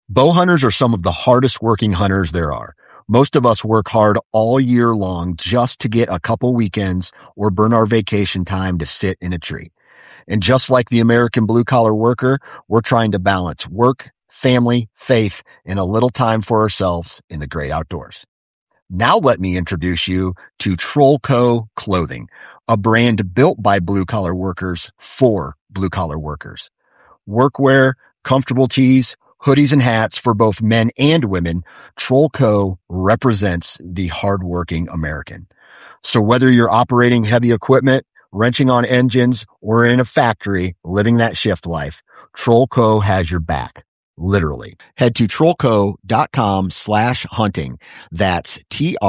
Bow hunters are some of the hardest working hunters there are. Most of us work hard all year long just to get a couple weekends or burn our vacation time to sit in a tree. And just like the American blue-collar worker, we're trying to balance work, family, faith, and a little time for ourselves in the great outdoors. Now let me introduce you to Trollco Clothing, a brand built by blue-collar workers for blue-collar workers. Workwear, comfortable tees, hoodies and hats for both men and women, Trollco represents the hardworking American. So whether you're operating heavy equipment, wrenching on engines, or in a factory living that shift life, Trollco has your back. Literally. Head to trollco.com/hunting. That's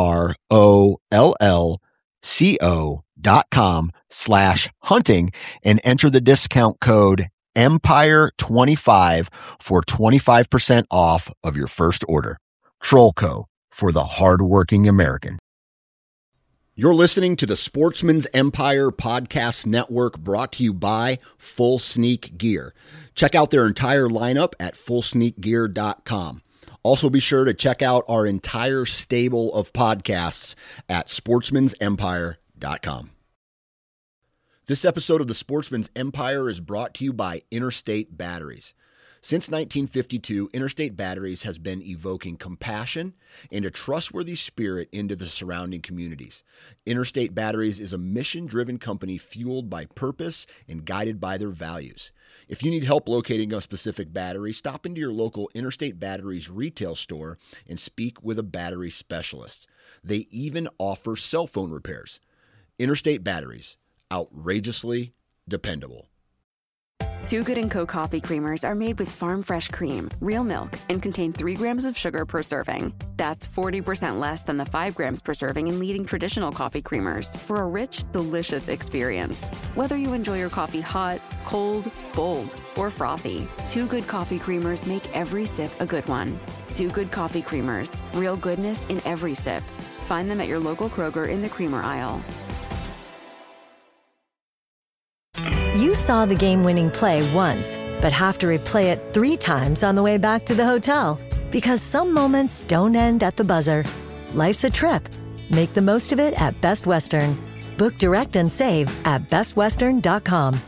TROLLCO.com/hunting and enter the discount code Empire25 for 25% off of your first order. Trollco, for the hardworking American. You're listening to the Sportsman's Empire Podcast Network, brought to you by Full Sneak Gear. Check out their entire lineup at fullsneakgear.com. Also be sure to check out our entire stable of podcasts at sportsmansempire.com. This episode of the Sportsman's Empire is brought to you by Interstate Batteries. Since 1952, Interstate Batteries has been evoking compassion and a trustworthy spirit into the surrounding communities. Interstate Batteries is a mission-driven company fueled by purpose and guided by their values. If you need help locating a specific battery, stop into your local Interstate Batteries retail store and speak with a battery specialist. They even offer cell phone repairs. Interstate Batteries. Outrageously dependable. Two Good & Co. coffee creamers are made with farm fresh cream, real milk, and contain 3 grams of sugar per serving. That's 40% less than the 5 grams per serving in leading traditional coffee creamers for a rich, delicious experience. Whether you enjoy your coffee hot, cold, bold, or frothy, Two Good coffee creamers make every sip a good one. Two Good coffee creamers, real goodness in every sip. Find them at your local Kroger in the creamer aisle. You saw the game-winning play once, but have to replay it 3 times on the way back to the hotel. Because some moments don't end at the buzzer. Life's a trip. Make the most of it at Best Western. Book direct and save at bestwestern.com.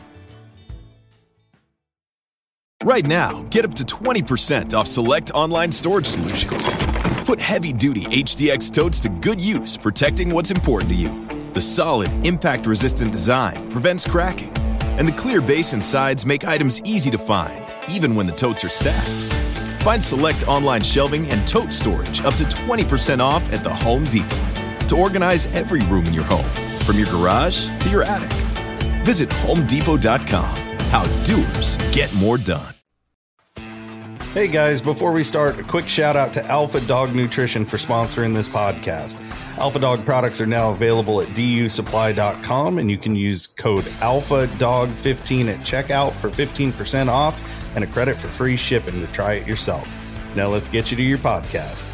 Right now, get up to 20% off select online storage solutions. Put heavy-duty HDX totes to good use, protecting what's important to you. The solid, impact-resistant design prevents cracking. And the clear base and sides make items easy to find, even when the totes are stacked. Find select online shelving and tote storage up to 20% off at the Home Depot to organize every room in your home, from your garage to your attic. Visit HomeDepot.com. How doers get more done. Hey guys, before we start, a quick shout out to Alpha Dog Nutrition for sponsoring this podcast. Alpha Dog products are now available at dusupply.com, and you can use code ALPHADOG15 at checkout for 15% off and a credit for free shipping to try it yourself. Now let's get you to your podcast.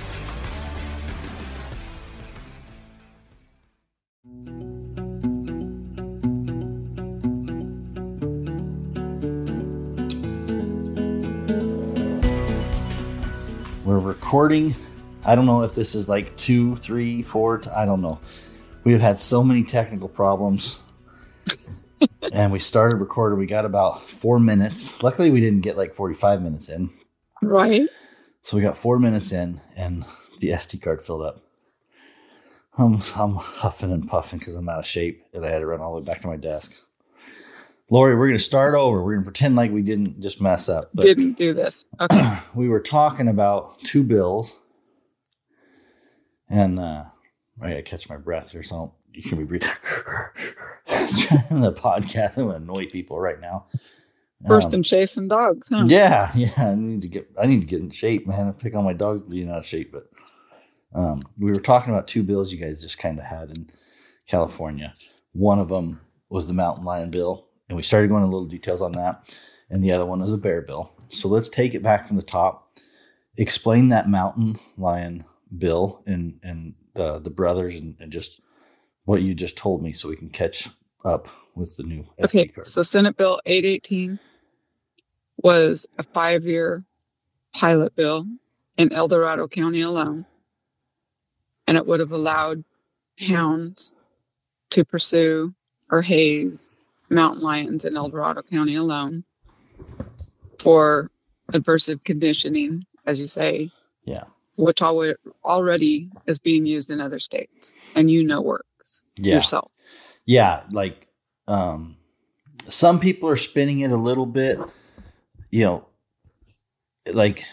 We're recording. I don't know if this is like 2, 3, 4. I don't know. We've had so many technical problems. And we started recording. We got about 4 minutes. Luckily, we didn't get like 45 minutes in. Right. So we got 4 minutes in, and the SD card filled up. I'm huffing and puffing because I'm out of shape, and I had to run all the way back to my desk. Lori, we're going to start over. We're going to pretend like we didn't just mess up. Didn't do this. Okay. We were talking about 2 bills. And I got to catch my breath or something. You can be breathing. In the podcast, I'm going to annoy people right now. First and chasing dogs, huh? Yeah. I need to get in shape, man. I pick on my dogs being out of shape. But we were talking about 2 bills you guys just kind of had in California. One of them was the mountain lion bill. And we started going into little details on that. And the other one is a bear bill. So let's take it back from the top. Explain that mountain lion bill and the brothers and just what you just told me so we can catch up with the new SD card. So Senate Bill 818 was a 5-year pilot bill in El Dorado County alone, and it would have allowed hounds to pursue or haze mountain lions in El Dorado County alone for aversive conditioning, as you say. Yeah. Which already is being used in other states and works yourself. Yeah. Like, some people are spinning it a little bit, like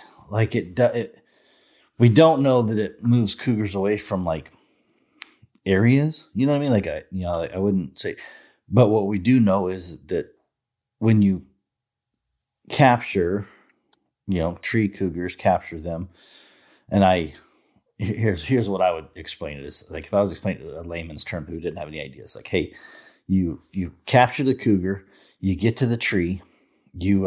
we don't know that it moves cougars away from like areas, you know what I mean? Like, I wouldn't say, but what we do know is that when you capture, tree cougars, capture them. And here's what I would explain it as. Like, if I was explaining it in a layman's term who didn't have any ideas, like, hey, you capture the cougar, you get to the tree, you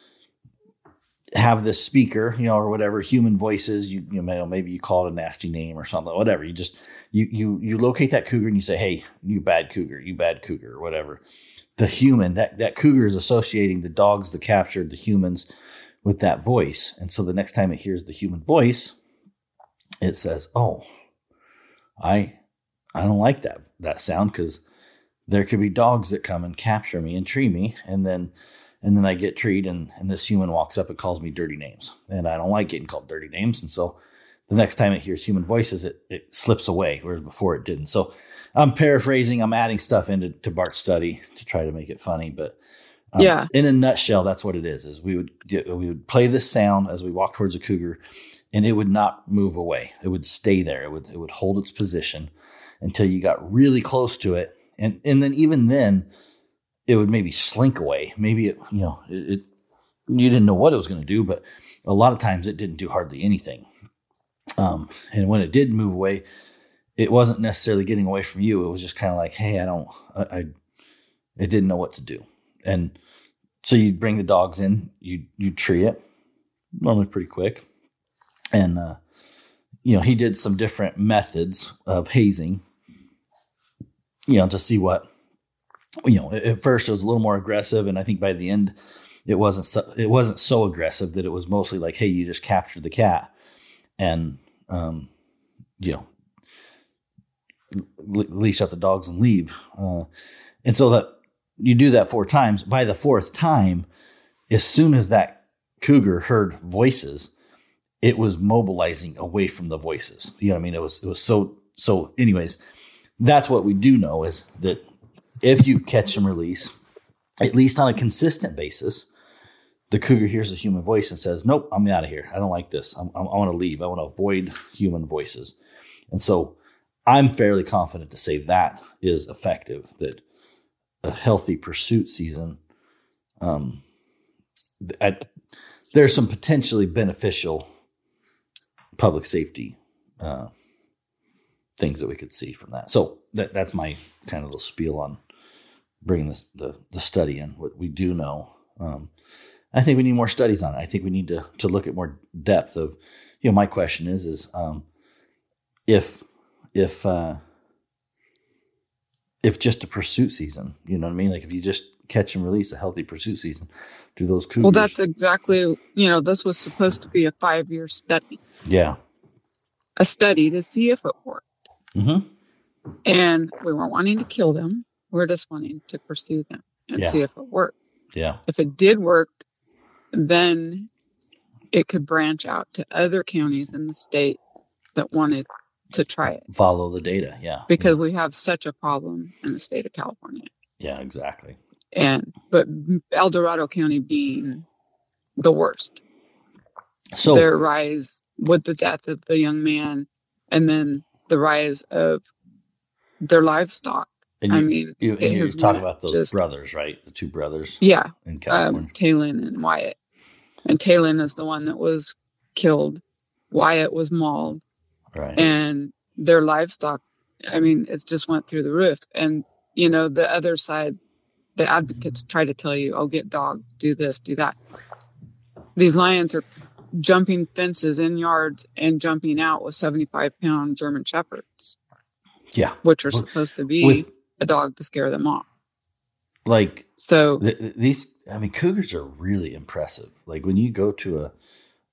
have this speaker, or whatever, human voices, maybe you call it a nasty name or something, whatever. You just, you locate that cougar and you say, hey, you bad cougar, or whatever. The human, that cougar is associating the dogs, the captured, the humans with that voice. And so the next time it hears the human voice, it says, oh, I don't like that sound, because there could be dogs that come and capture me and tree me. And then I get treed, and this human walks up and calls me dirty names. And I don't like getting called dirty names. And so the next time it hears human voices, it slips away, whereas before it didn't. So I'm paraphrasing, I'm adding stuff into Bart's study to try to make it funny, but in a nutshell, that's what it is we would play this sound as we walk towards a cougar, and it would not move away. It would stay there. It would hold its position until you got really close to it. And then even then it would maybe slink away. Maybe it you didn't know what it was going to do, but a lot of times it didn't do hardly anything. And when it did move away, it wasn't necessarily getting away from you. It was just kind of like, hey, it didn't know what to do. And so you'd bring the dogs in, you tree it, normally pretty quick. And, he did some different methods of hazing, to see what, at first it was a little more aggressive. And I think by the end, it wasn't so aggressive that it was mostly like, hey, you just captured the cat and, leash out the dogs and leave. And so that you do that 4 times. By the 4th time, as soon as that cougar heard voices, it was mobilizing away from the voices. You know what I mean? It was so anyways, that's what we do know, is that if you catch and release, at least on a consistent basis, the cougar hears a human voice and says, nope, I'm out of here. I don't like this. I want to leave. I want to avoid human voices. And so I'm fairly confident to say that is effective, that a healthy pursuit season, there's some potentially beneficial public safety things that we could see from that. So that's my kind of little spiel on bringing the study in. What we do know, I think we need more studies on it. I think we need to look at more depth of, my question is if just a pursuit season, you know what I mean? Like if you just catch and release a healthy pursuit season, do those cougars? Well, that's exactly, this was supposed to be a 5-year study. Yeah. A study to see if it worked. Mm-hmm. And we weren't wanting to kill them. We're just wanting to pursue them and see if it worked. Yeah. If it did work, then it could branch out to other counties in the state that wanted to try it. Follow the data. Yeah. Because we have such a problem in the state of California. Yeah, exactly. But El Dorado County being the worst. So their rise with the death of the young man, and then the rise of their livestock. You're talking about those brothers, right? The 2 brothers. Yeah. In California. Talon and Wyatt. And Talon is the one that was killed. Wyatt was mauled. Right. And their livestock, it just went through the roof. And, the other side, the advocates try to tell you, oh, get dogs, do this, do that. These lions are jumping fences in yards and jumping out with 75-pound German Shepherds. Yeah. Which are supposed to be a dog to scare them off. Like, so these, cougars are really impressive. Like when you go to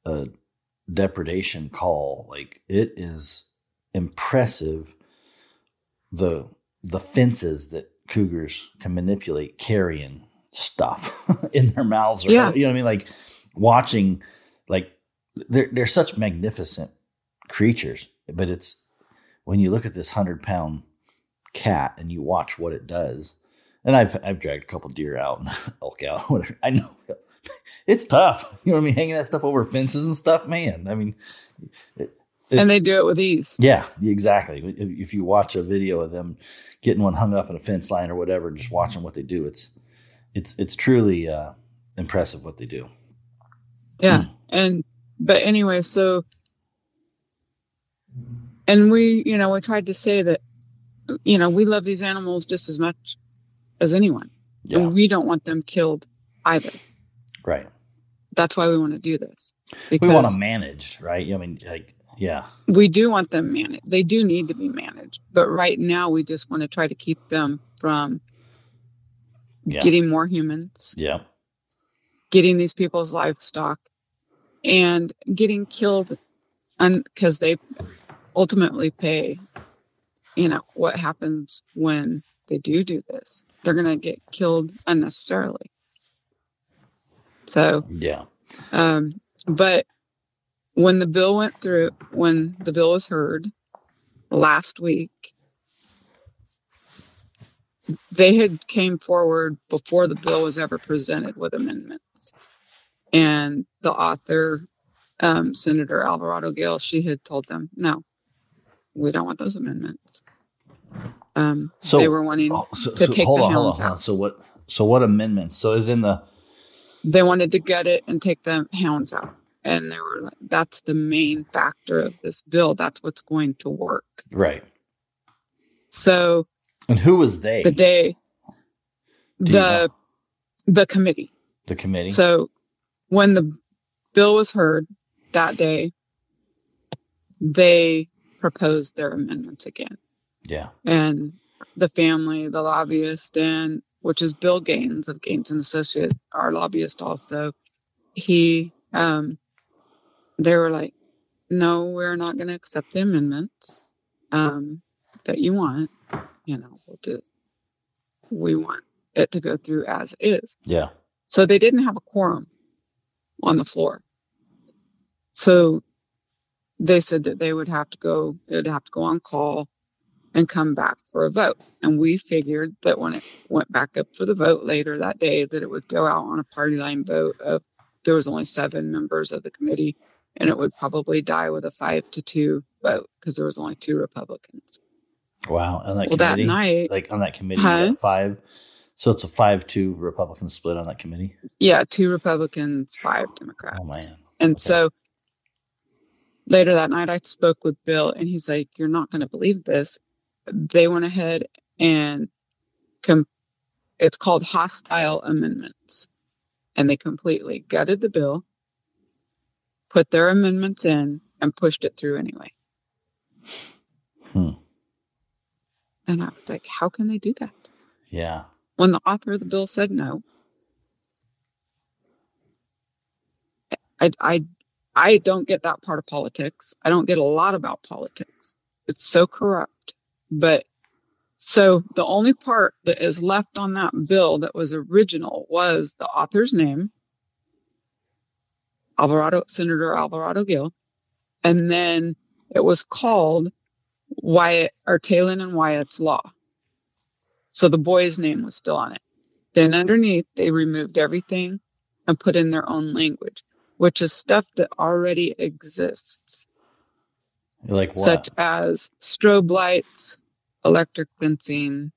a depredation call. Like, it is impressive the fences that cougars can manipulate carrying stuff in their mouths, or, Yeah. you know what I mean? Like, watching, like, they're such magnificent creatures, but it's when you look at this 100-pound cat and you watch what it does. And I've dragged a couple deer out and elk out, whatever. I know it's tough. You know what I mean? Hanging that stuff over fences and stuff, man. I mean, and they do it with ease. yeah, exactly. If you watch a video of them getting one hung up in a fence line or whatever, just watching what they do, it's truly impressive what they do. Yeah. But anyway, so, and we tried to say that, we love these animals just as much as anyone. Yeah. And we don't want them killed either. Right. That's why we want to do this. We want Because them managed, right? I mean, like, yeah. we do want them managed. They do need to be managed. But right now, we just want to try to keep them from getting more humans, Yeah. getting these people's livestock, and getting killed because they ultimately pay, what happens when they do this. They're going to get killed unnecessarily. So, Yeah. but when the bill went through, when the bill was heard last week, they had came forward before the bill was ever presented with amendments. And the author, Senator Alvarado Gil, she had told them, no, we don't want those amendments. So they were wanting to take the hounds out. So what amendments? So is in the, They wanted to gut it and take the hounds out. And they were like, that's the main factor of this bill. That's what's going to work. right. So And who was they? the day, Do you know? the committee. The committee? So when the bill was heard that day, they proposed their amendments again. Yeah. And the family, the lobbyist, and which is Bill Gaines of Gaines and Associate, our lobbyist also, they were like, no, we're not going to accept the amendments that you want. We want it to go through as is. Yeah. So they didn't have a quorum on the floor. So they said that it would have to go on call and come back for a vote. And we figured that when it went back up for the vote later that day, that it would go out on a party line vote of, there was only 7 members of the committee, and it would probably die with a 5-2 vote because there was only 2 Republicans. Wow. On that Well, committee? that night, Like on that committee, Huh? you got 5. So it's a 5-2 Republican split on that committee? yeah, 2 Republicans, 5 Democrats. Oh, man. And Okay. so later that night, I spoke with Bill, and he's like, you're not going to believe this. They went ahead and it's called hostile amendments. And they completely gutted the bill, put their amendments in, and pushed it through anyway. And I was like, how can they do that? Yeah. When the author of the bill said no. I don't get that part of politics. I don't get a lot about politics. It's so corrupt. But so the only part that is left on that bill that was original was the author's name, Senator Alvarado Gil, and then it was called Talon and Wyatt's Law. So the boy's name was still on it. Then underneath, they removed everything and put in their own language, which is stuff that already exists. Like what? Such as strobe lights, electric fencing,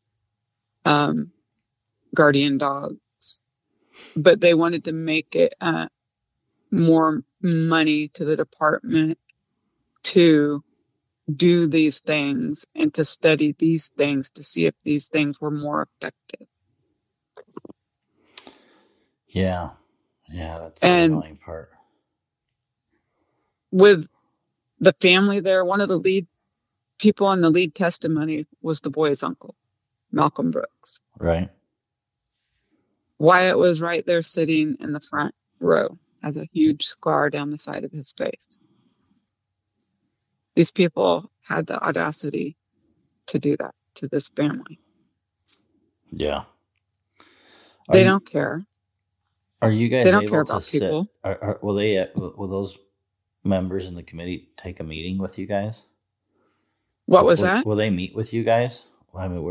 guardian dogs. But they wanted to make it more money to the department to do these things and to study these things to see if these things were more effective. Yeah. Yeah, that's the And annoying part. with the family there, one of the lead people on the lead testimony was the boy's uncle, Malcolm Brooks. Right. Wyatt was right there sitting in the front row has a huge scar down the side of his face. These people had the audacity to do that to this family. Yeah. They don't care. Are you guys They don't able care to about sit? people. Will those members in the committee take a meeting with you guys? What was that? Will they meet with you guys? I mean,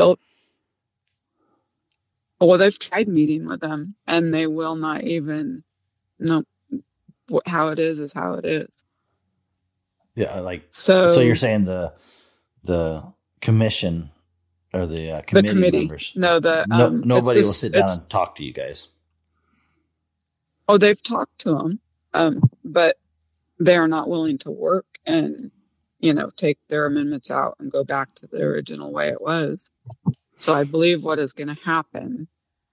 Well, they've tried meeting with them, and they will not even know how it is how it is. Yeah, like so. So you're saying the commission or the committee members? No, nobody will sit down and talk to you guys. Oh, they've talked to them, but they are not willing to work and, take their amendments out and go back to the original way it was. So I believe what is going to happen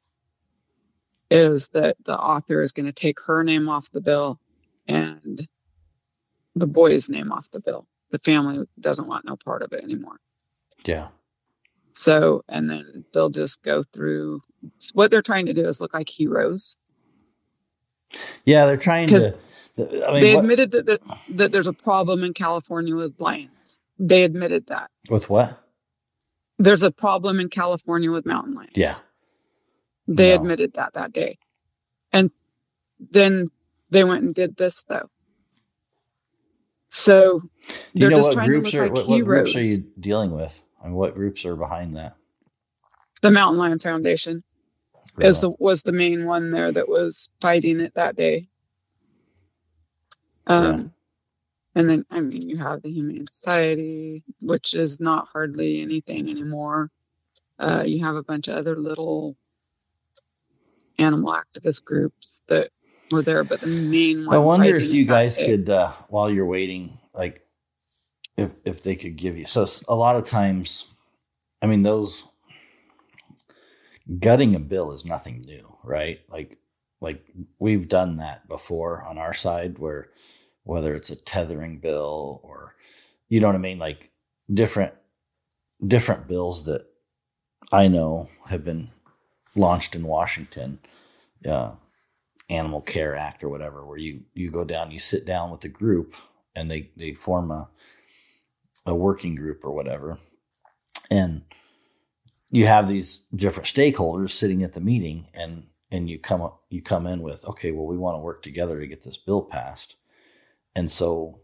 is that the author is going to take her name off the bill and the boy's name off the bill. The family doesn't want no part of it anymore. Yeah. So, and then they'll just go through. What they're trying to do is look like heroes. Yeah, they're trying to. They admitted that there's a problem in California with lions. They admitted that. With what? There's a problem in California with mountain lions. Yeah. They admitted that day. And then they went and did this, though. So they're just trying to look like heroes. What groups are you dealing with? I mean, what groups are behind that? The Mountain Lion Foundation was the main one there that was fighting it that day. And then, you have the Humane Society, which is not hardly anything anymore. You have a bunch of other little animal activist groups that were there, but the main one. I wonder if you guys could, while you're waiting, like if they could give you. So a lot of times, those gutting a bill is nothing new, right? Like we've done that before on our side, where whether it's a tethering bill or, you know what I mean, like different bills that I know have been launched in Washington, Animal Care Act or whatever, where you go down, you sit down with the group and they form a working group or whatever. And you have these different stakeholders sitting at the meeting and you come in with, okay, well, we want to work together to get this bill passed. And so,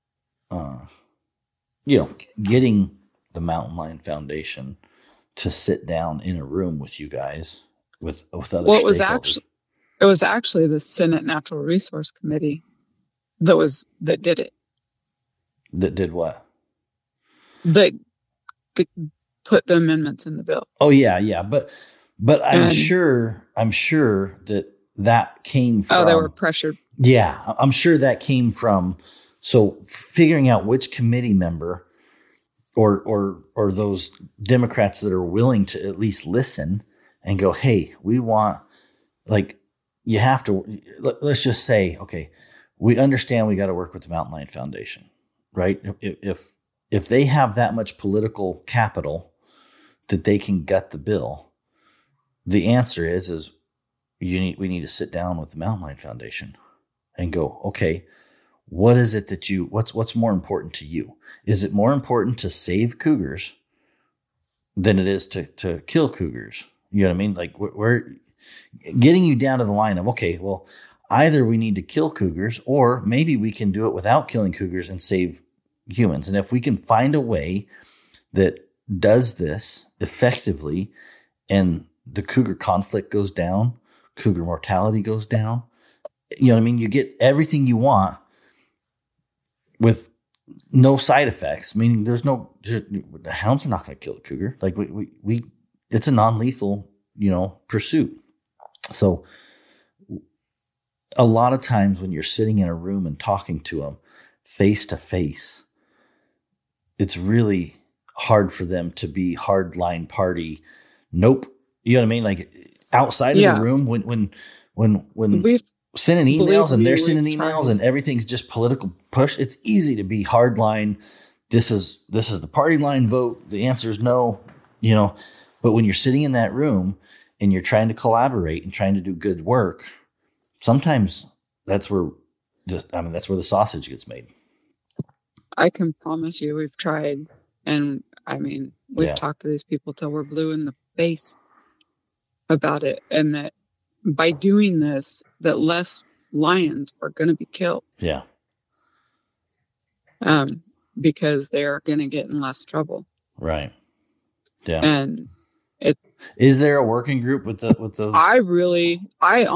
getting the Mountain Lion Foundation to sit down in a room with you guys, with other stakeholders. It was actually the Senate Natural Resource Committee that did it. That did what? That put the amendments in the bill. Oh yeah, but I'm sure that came from. Oh, they were pressured. Yeah, I'm sure that came from. So figuring out which committee member or those Democrats that are willing to at least listen and go, hey, we want, like, you have to, let's just say, okay, we understand we got to work with the Mountain Lion Foundation, right? If they have that much political capital that they can gut the bill, the answer is we need to sit down with the Mountain Lion Foundation and go, okay, what is it that what's more important to you? Is it more important to save cougars than it is to kill cougars? You know what I mean? Like we're getting you down to the line of, okay, well, either we need to kill cougars or maybe we can do it without killing cougars and save humans. And if we can find a way that does this effectively and the cougar conflict goes down, cougar mortality goes down, you know what I mean? You get everything you want with no side effects, meaning the hounds are not going to kill a cougar. Like we it's a non-lethal, pursuit. So a lot of times when you're sitting in a room and talking to them face to face, it's really hard for them to be hardline party. Nope. You know what I mean? Like outside of the room when we've sending emails and they're sending emails and everything's just political push. It's easy to be hardline. This is the party line vote. The answer is no, but when you're sitting in that room and you're trying to collaborate and trying to do good work, sometimes that's where that's where the sausage gets made. I can promise you we've tried, and I mean, we've talked to these people till we're blue in the face about it, and that by doing this, that less lions are going to be killed. Yeah. Because they're going to get in less trouble. Right. Yeah. And is there a working group with those? I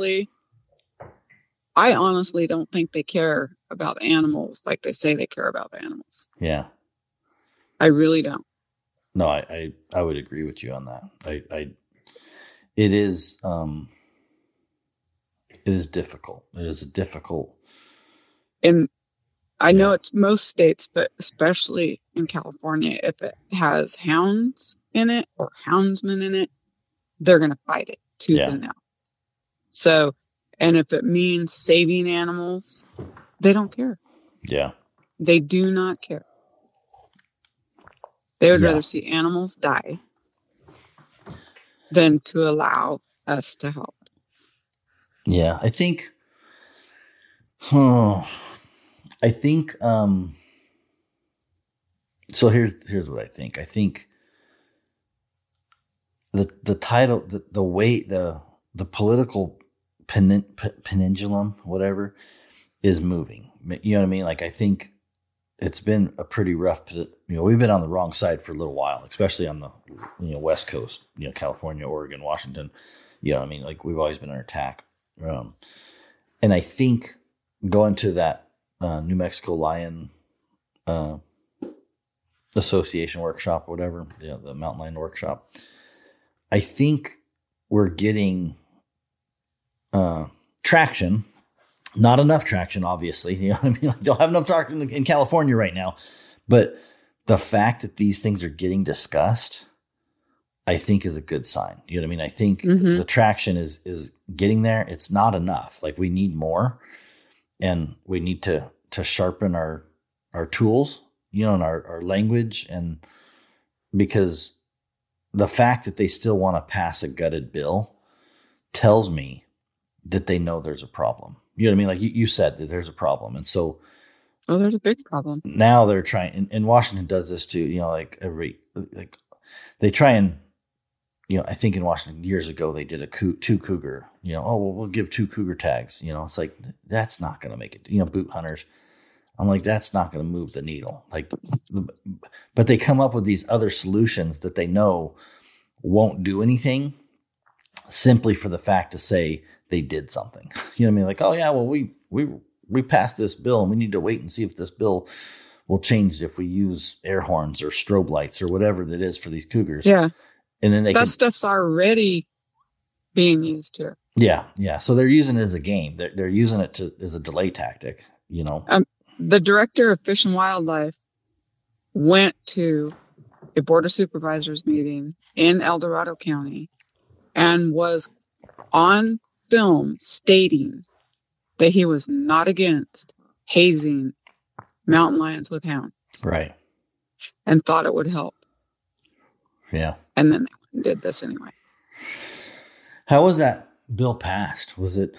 honestly don't think they care about animals like they say they care about animals. Yeah. I really don't. No, I would agree with you on that. It is difficult. It is a difficult. And I know it's most states, but especially in California, if it has hounds in it or houndsmen in it, they're going to fight it tooth and nail. So, and if it means saving animals, they don't care. Yeah. They do not care. They would rather see animals die than to allow us to help. Yeah, I think so here's what I think. I think the title, the way the political pendulum, whatever, is moving. You know what I mean? Like, I think it's been a pretty rough, we've been on the wrong side for a little while, especially on the, West Coast, California, Oregon, Washington, you know what I mean? Like, we've always been under attack. And I think going to that New Mexico Lion Association workshop, or whatever, the Mountain Lion workshop, I think we're getting traction. Not enough traction, obviously. You know what I mean? Like, don't have enough traction in California right now. But the fact that these things are getting discussed, I think, is a good sign. You know what I mean? I think the traction is getting there. It's not enough. Like, we need more, and we need to sharpen our tools, and our language, and because the fact that they still want to pass a gutted bill tells me that they know there's a problem. You know what I mean? Like you said, that there's a problem. And so, there's a big problem. Now they're trying, and Washington does this too, they try and, I think in Washington years ago, they did two cougar, we'll give 2 cougar tags, it's like, that's not going to make it, boot hunters. I'm like, that's not going to move the needle. Like, but they come up with these other solutions that they know won't do anything, simply for the fact to say they did something. You know what I mean? Like, oh yeah, well, we passed this bill, and we need to wait and see if this bill will change if we use air horns or strobe lights or whatever that is for these cougars. Yeah. And then stuff's already being used here. Yeah. Yeah. So they're using it as a game. They're using it as a delay tactic, The director of Fish and Wildlife went to a board of supervisors meeting in El Dorado County and was on film stating that he was not against hazing mountain lions with hounds. Right. And thought it would help. Yeah. And then they did this anyway. How was that bill passed? Was it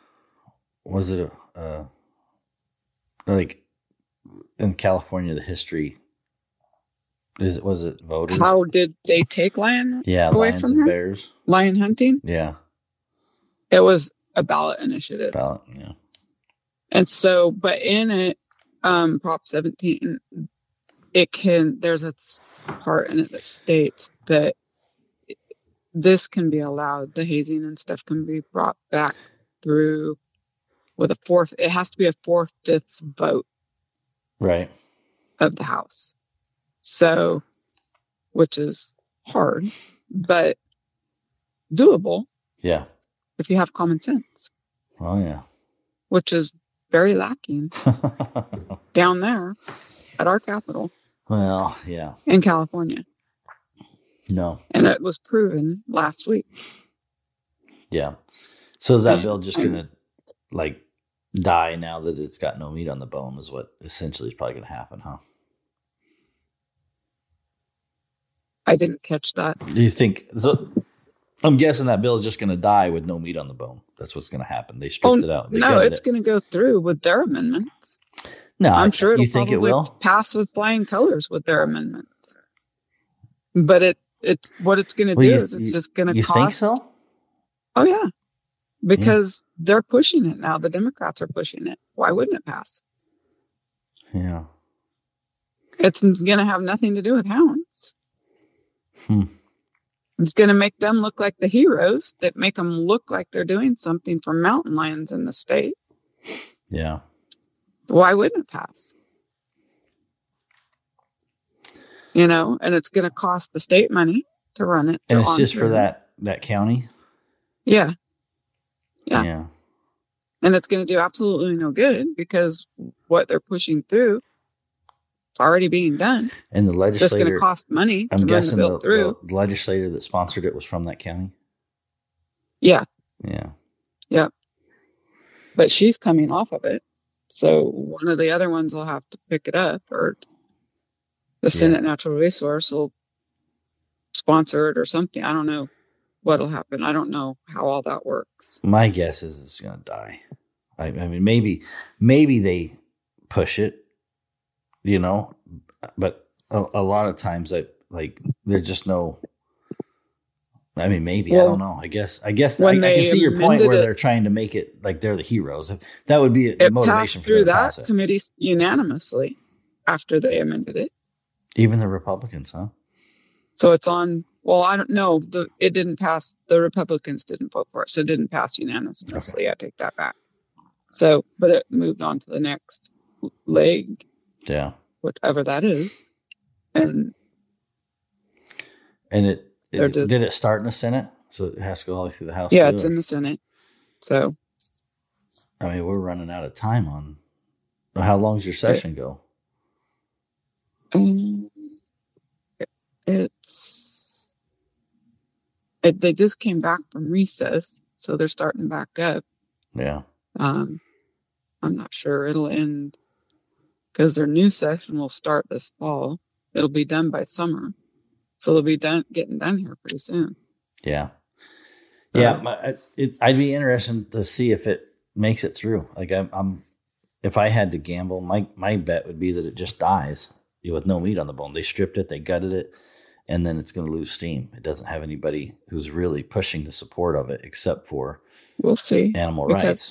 like in California, the history was it voted? How did they take lion away lions from and him? Bears. Lion hunting? Yeah. It was a ballot initiative. Yeah. And so, but in it, Prop 17, there's a part in it that states that this can be allowed. The hazing and stuff can be brought back through with it has to be a 4/5 vote. Right. Of the House. So, which is hard, but doable. Yeah. If you have common sense. Oh, yeah. Which is very lacking down there at our capital. Well, yeah. In California. No. And it was proven last week. Yeah. So is that bill just going to die now that it's got no meat on the bone, is what essentially is probably going to happen, huh? I didn't catch that. Do you think so? I'm guessing that bill is just going to die with no meat on the bone. That's what's going to happen. They stripped it out. No, it's going to go through with their amendments. No, I'm sure you think it will pass with flying colors with their amendments. But it's what it's going to do is it's just going to cost. You think so? Oh yeah, because they're pushing it now. The Democrats are pushing it. Why wouldn't it pass? Yeah, it's going to have nothing to do with hounds. It's going to make them look like the heroes that make them look like they're doing something for mountain lions in the state. Yeah. Why wouldn't it pass? And it's going to cost the state money to run it. And it's just for that county? Yeah. And it's going to do absolutely no good because what they're pushing through, it's already being done. And the legislator, just going to cost money. I'm guessing the legislator that sponsored it was from that county. Yeah. Yeah. Yep. But she's coming off of it, so one of the other ones will have to pick it up, or the Senate Natural Resource will sponsor it or something. I don't know what'll happen. I don't know how all that works. My guess is it's going to die. I mean, maybe they push it. But a lot of times there's just no, I mean, maybe, I don't know. I guess I can see your point where they're trying to make it like they're the heroes. That would be a motivation passed through that committee unanimously after they amended it. Even the Republicans, huh? So it's on, well, I don't know. It didn't pass. The Republicans didn't vote for it. So it didn't pass unanimously. Okay. I take that back. So, but it moved on to the next leg. Yeah. Whatever that is. And did it start in the Senate? So it has to go all the way through the House? Yeah, it's in the Senate. So. I mean, we're running out of time on, how long does your session go? They just came back from recess, so they're starting back up. Yeah. I'm not sure it'll end because their new session will start this fall. It'll be done by summer, so they'll be getting done here pretty soon. Yeah. Yeah. I'd be interested to see if it makes it through. Like if I had to gamble, my bet would be that it just dies with no meat on the bone. They stripped it, they gutted it, and then it's going to lose steam. It doesn't have anybody who's really pushing the support of it except for we'll see animal rights.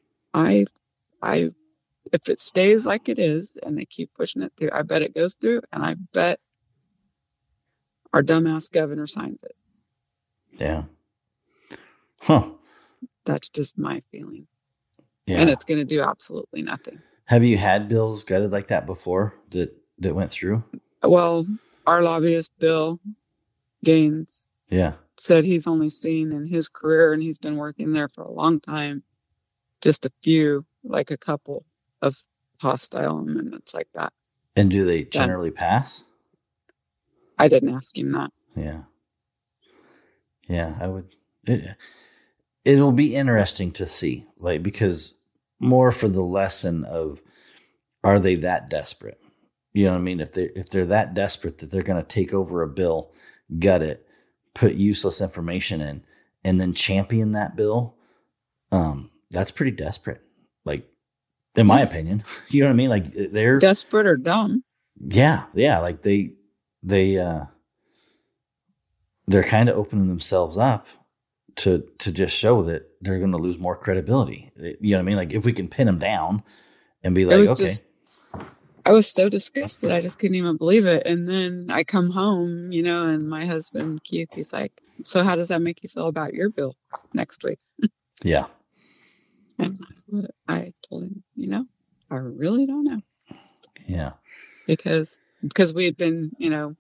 If it stays like it is and they keep pushing it through, I bet it goes through, and I bet our dumbass governor signs it. Yeah. Huh. That's just my feeling. Yeah. And it's going to do absolutely nothing. Have you had bills gutted like that before that went through? Well, our lobbyist, Bill Gaines, said he's only seen in his career, and he's been working there for a long time, just a few, like a couple of hostile amendments like that. And do they generally pass? I didn't ask him that. Yeah. Yeah, I would. It'll be interesting to see, like, because more for the lesson of, are they that desperate? You know what I mean? If they're that desperate that they're going to take over a bill, gut it, put useless information in, and then champion that bill, that's pretty desperate. Like, in my opinion, you know what I mean? Like, they're desperate or dumb. Yeah. Like they're kind of opening themselves up to just show that they're going to lose more credibility. You know what I mean? Like, if we can pin them down and be like, okay. I was so disgusted. I just couldn't even believe it. And then I come home, and my husband, Keith, he's like, so how does that make you feel about your bill next week? Yeah. And I told him, I really don't know. Yeah. Because we had been,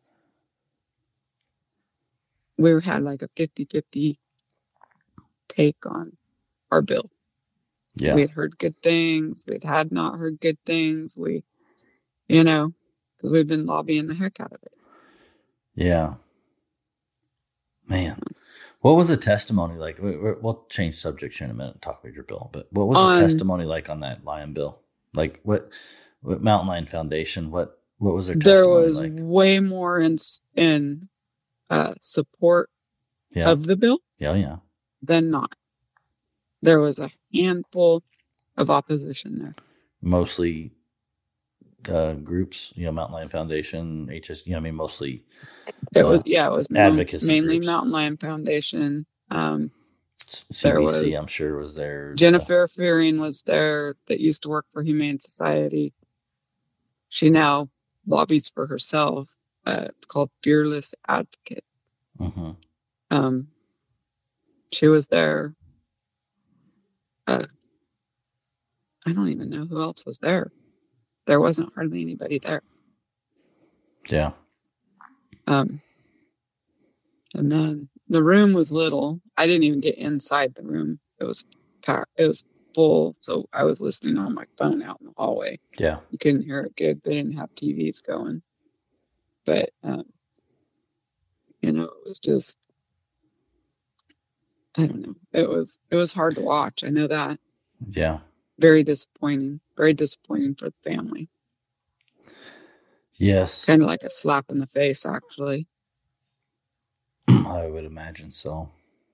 we had like a 50-50 take on our bill. Yeah. We had heard good things. We had not heard good things. Because we've been lobbying the heck out of it. Yeah. Man. What was the testimony like? We'll change subjects here in a minute and talk about your bill. But what was the testimony like on that lion bill? Like, what Mountain Lion Foundation, what was their testimony like? There was way more in support of the bill Yeah. than not. There was a handful of opposition there. Mostly groups, Mountain Lion Foundation, HS, mostly. It was advocacy mainly groups. Mountain Lion Foundation. CBC, I'm sure, was there. Jennifer Fearing was there, that used to work for Humane Society. She now lobbies for herself. It's called Fearless Advocate. Mm-hmm. She was there. I don't even know who else was there. There wasn't hardly anybody there. Yeah. And then the room was little. I didn't even get inside the room. It was packed. It was full. So I was listening on my phone out in the hallway. Yeah. You couldn't hear it good. They didn't have TVs going. But, it was just, I don't know. It was hard to watch. I know that. Yeah. Very disappointing. Very disappointing for the family. Yes. Kind of like a slap in the face, actually. I would imagine so.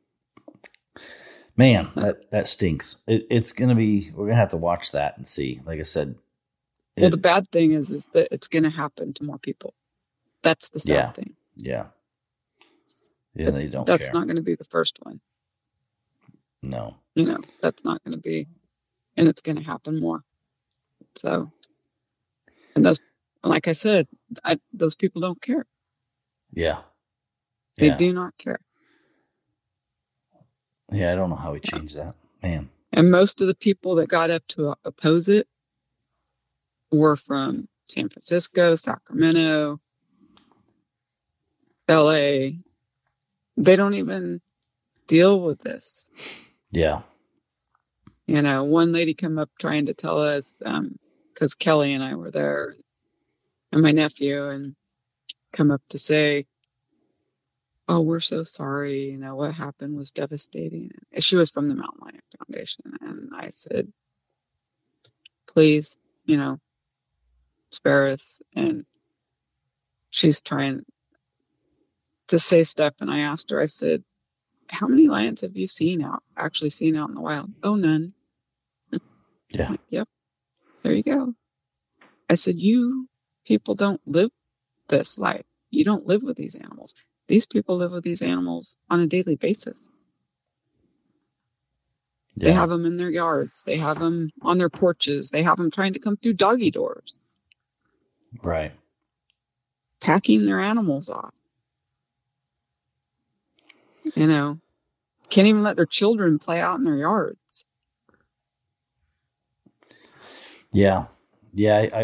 Man, that stinks. It's going to be, we're going to have to watch that and see. Like I said. Well, the bad thing is that it's going to happen to more people. That's the sad thing. Yeah. Yeah, they don't That's care. not going to be the first one. No. That's not going to be, and it's going to happen more. So, and those, like I said, those people don't care. Yeah. They do not care. Yeah, I don't know how we change that, man. And most of the people that got up to oppose it were from San Francisco, Sacramento, LA. They don't even deal with this. Yeah. One lady come up trying to tell us, because Kelly and I were there, and my nephew, and come up to say, "Oh, we're so sorry. What happened was devastating." And she was from the Mountain Lion Foundation. And I said, "Please, spare us." And she's trying to say stuff. And I asked her, I said, "How many lions have you actually seen out in the wild?" "Oh, none." Yeah. Like, yep. There you go. I said, "You people don't live this life. You don't live with these animals. These people live with these animals on a daily basis." Yeah. They have them in their yards. They have them on their porches. They have them trying to come through doggy doors. Right. Packing their animals off. Can't even let their children play out in their yards. Yeah. Yeah.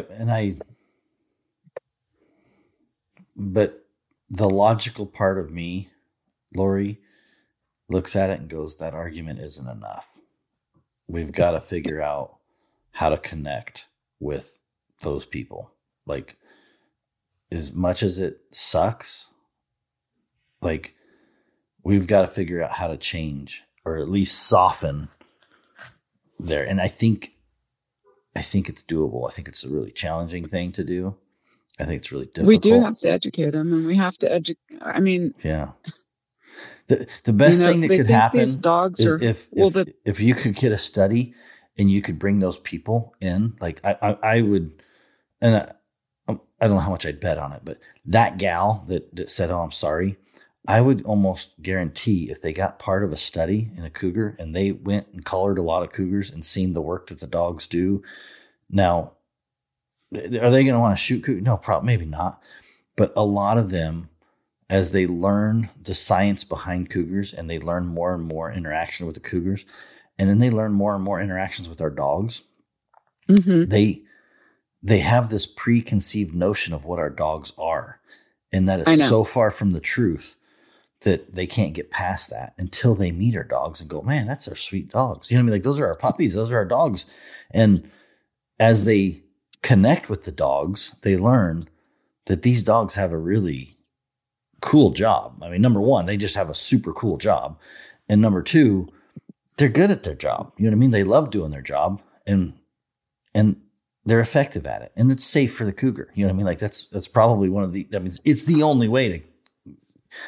But the logical part of me, Lori, looks at it and goes, that argument isn't enough. We've got to figure out how to connect with those people. Like, as much as it sucks, like, we've got to figure out how to change or at least soften there. And I think it's doable. I think it's a really challenging thing to do. I think it's really difficult. We do have to educate them, and we have to educate. I mean, yeah. The best thing that could happen these dogs is if you could get a study and you could bring those people in, like I would, and I don't know how much I'd bet on it, but that gal that said, "Oh, I'm sorry," I would almost guarantee if they got part of a study in a cougar and they went and collared a lot of cougars and seen the work that the dogs do. Now, are they going to want to shoot cougars? No, probably, maybe not. But a lot of them, as they learn the science behind cougars and they learn more and more interaction with the cougars, and then they learn more and more interactions with our dogs, mm-hmm. they have this preconceived notion of what our dogs are. And that is so far from the truth that they can't get past that until they meet our dogs and go, "Man, that's our sweet dogs." You know what I mean? Like, those are our puppies. Those are our dogs. And as they connect with the dogs, they learn that these dogs have a really cool job. I mean, number one, they just have a super cool job. And number two, they're good at their job. You know what I mean? They love doing their job and they're effective at it. And it's safe for the cougar. You know what I mean? Like, that's probably one of the, I mean, it's the only way to,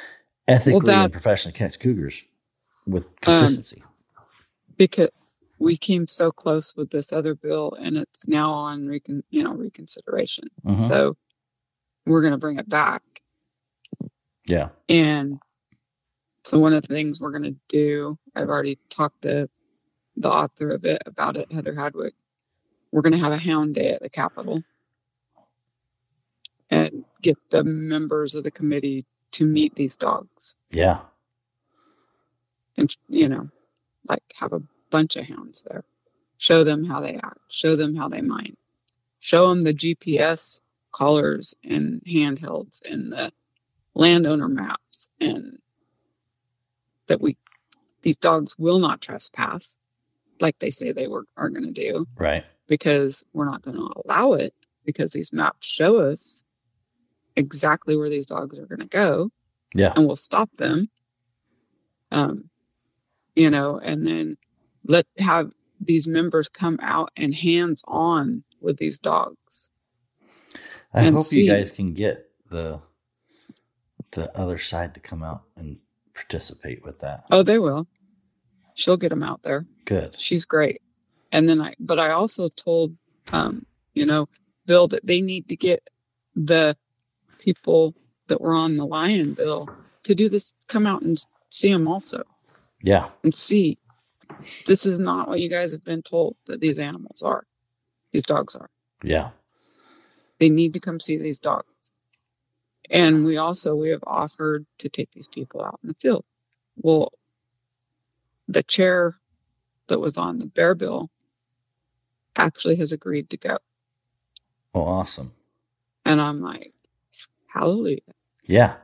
ethically and professionally catch cougars with consistency. Because we came so close with this other bill, and it's now on reconsideration. Mm-hmm. So we're going to bring it back. Yeah. And so one of the things we're going to do, I've already talked to the author of it about it, Heather Hadwick. We're going to have a hound day at the Capitol and get the members of the committee to meet these dogs. Yeah. And, like have a bunch of hounds there. Show them how they act. Show them how they mind. Show them the GPS collars and handhelds and the landowner maps, and that these dogs will not trespass like they say they are going to do. Right. Because we're not going to allow it, because these maps show us exactly where these dogs are going to go. Yeah. And we'll stop them. And then have these members come out and hands on with these dogs. I hope you guys can get the other side to come out and participate with that. Oh, they will. She'll get them out there. Good. She's great. And then I also told, Bill that they need to get the people that were on the Lion bill to do this, come out and see them also. Yeah. And see, this is not what you guys have been told that these animals are. These dogs are. Yeah. They need to come see these dogs. And we have offered to take these people out in the field. Well, the chair that was on the bear bill actually has agreed to go. Oh, awesome. And I'm like, hallelujah. Yeah.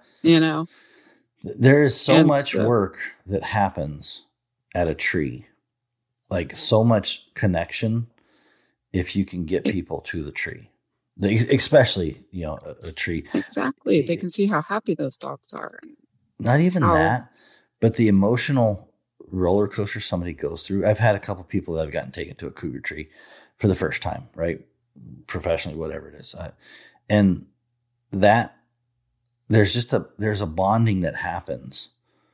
There is so much work that happens at a tree, like so much connection if you can get people to the tree, especially, a tree. Exactly. They can see how happy those dogs are. Not even that, but the emotional roller coaster somebody goes through. I've had a couple people that have gotten taken to a cougar tree for the first time, right? Professionally, whatever it is. And that there's a bonding that happens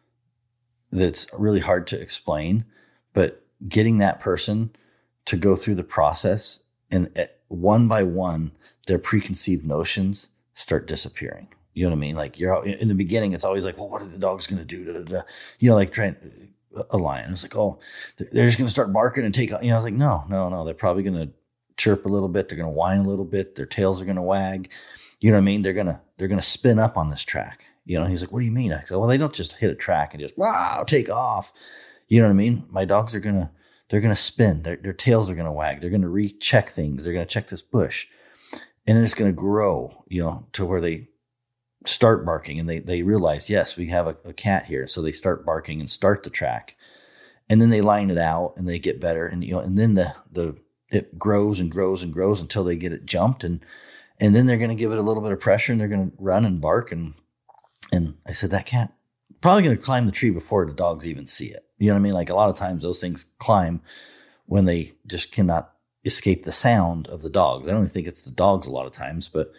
that's really hard to explain, but getting that person to go through the process, and one by one, their preconceived notions start disappearing. You know what I mean? Like in the beginning, it's always like, well, what are the dogs going to do? Da, da, da. Like trying a lion. It's like, oh, they're just going to start barking and take, I was like, no. They're probably going to chirp a little bit. They're going to whine a little bit. Their tails are going to wag. You know what I mean? They're going to spin up on this track. He's like, what do you mean? I said, well, they don't just hit a track and just, wow, take off. You know what I mean? My dogs are they're going to spin. Their tails are going to wag. They're going to recheck things. They're going to check this bush, and it's going to grow, to where they start barking, and they realize, yes, we have a cat here. So they start barking and start the track, and then they line it out and they get better. And, and then it grows and grows and grows until they get it jumped. And then they're going to give it a little bit of pressure, and they're going to run and bark. And I said, that cat probably going to climb the tree before the dogs even see it. You know what I mean? Like a lot of times those things climb when they just cannot escape the sound of the dogs. I don't even think it's the dogs a lot of times, but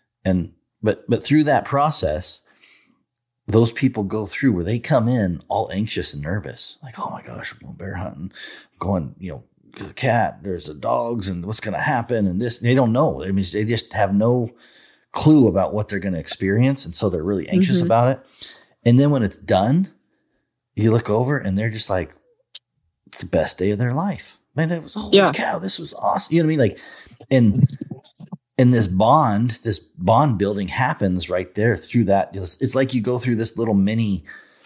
through that process, those people go through where they come in all anxious and nervous. Like, oh my gosh, I'm going bear hunting. I'm going, the cat, there's the dogs, and what's going to happen. And this, they don't know. I mean, they just have no clue about what they're going to experience. And so they're really anxious about it. And then when it's done, you look over and they're just like, it's the best day of their life. Man, that was, holy cow, this was awesome. You know what I mean? Like, and this bond building happens right there through that. It's like you go through this little mini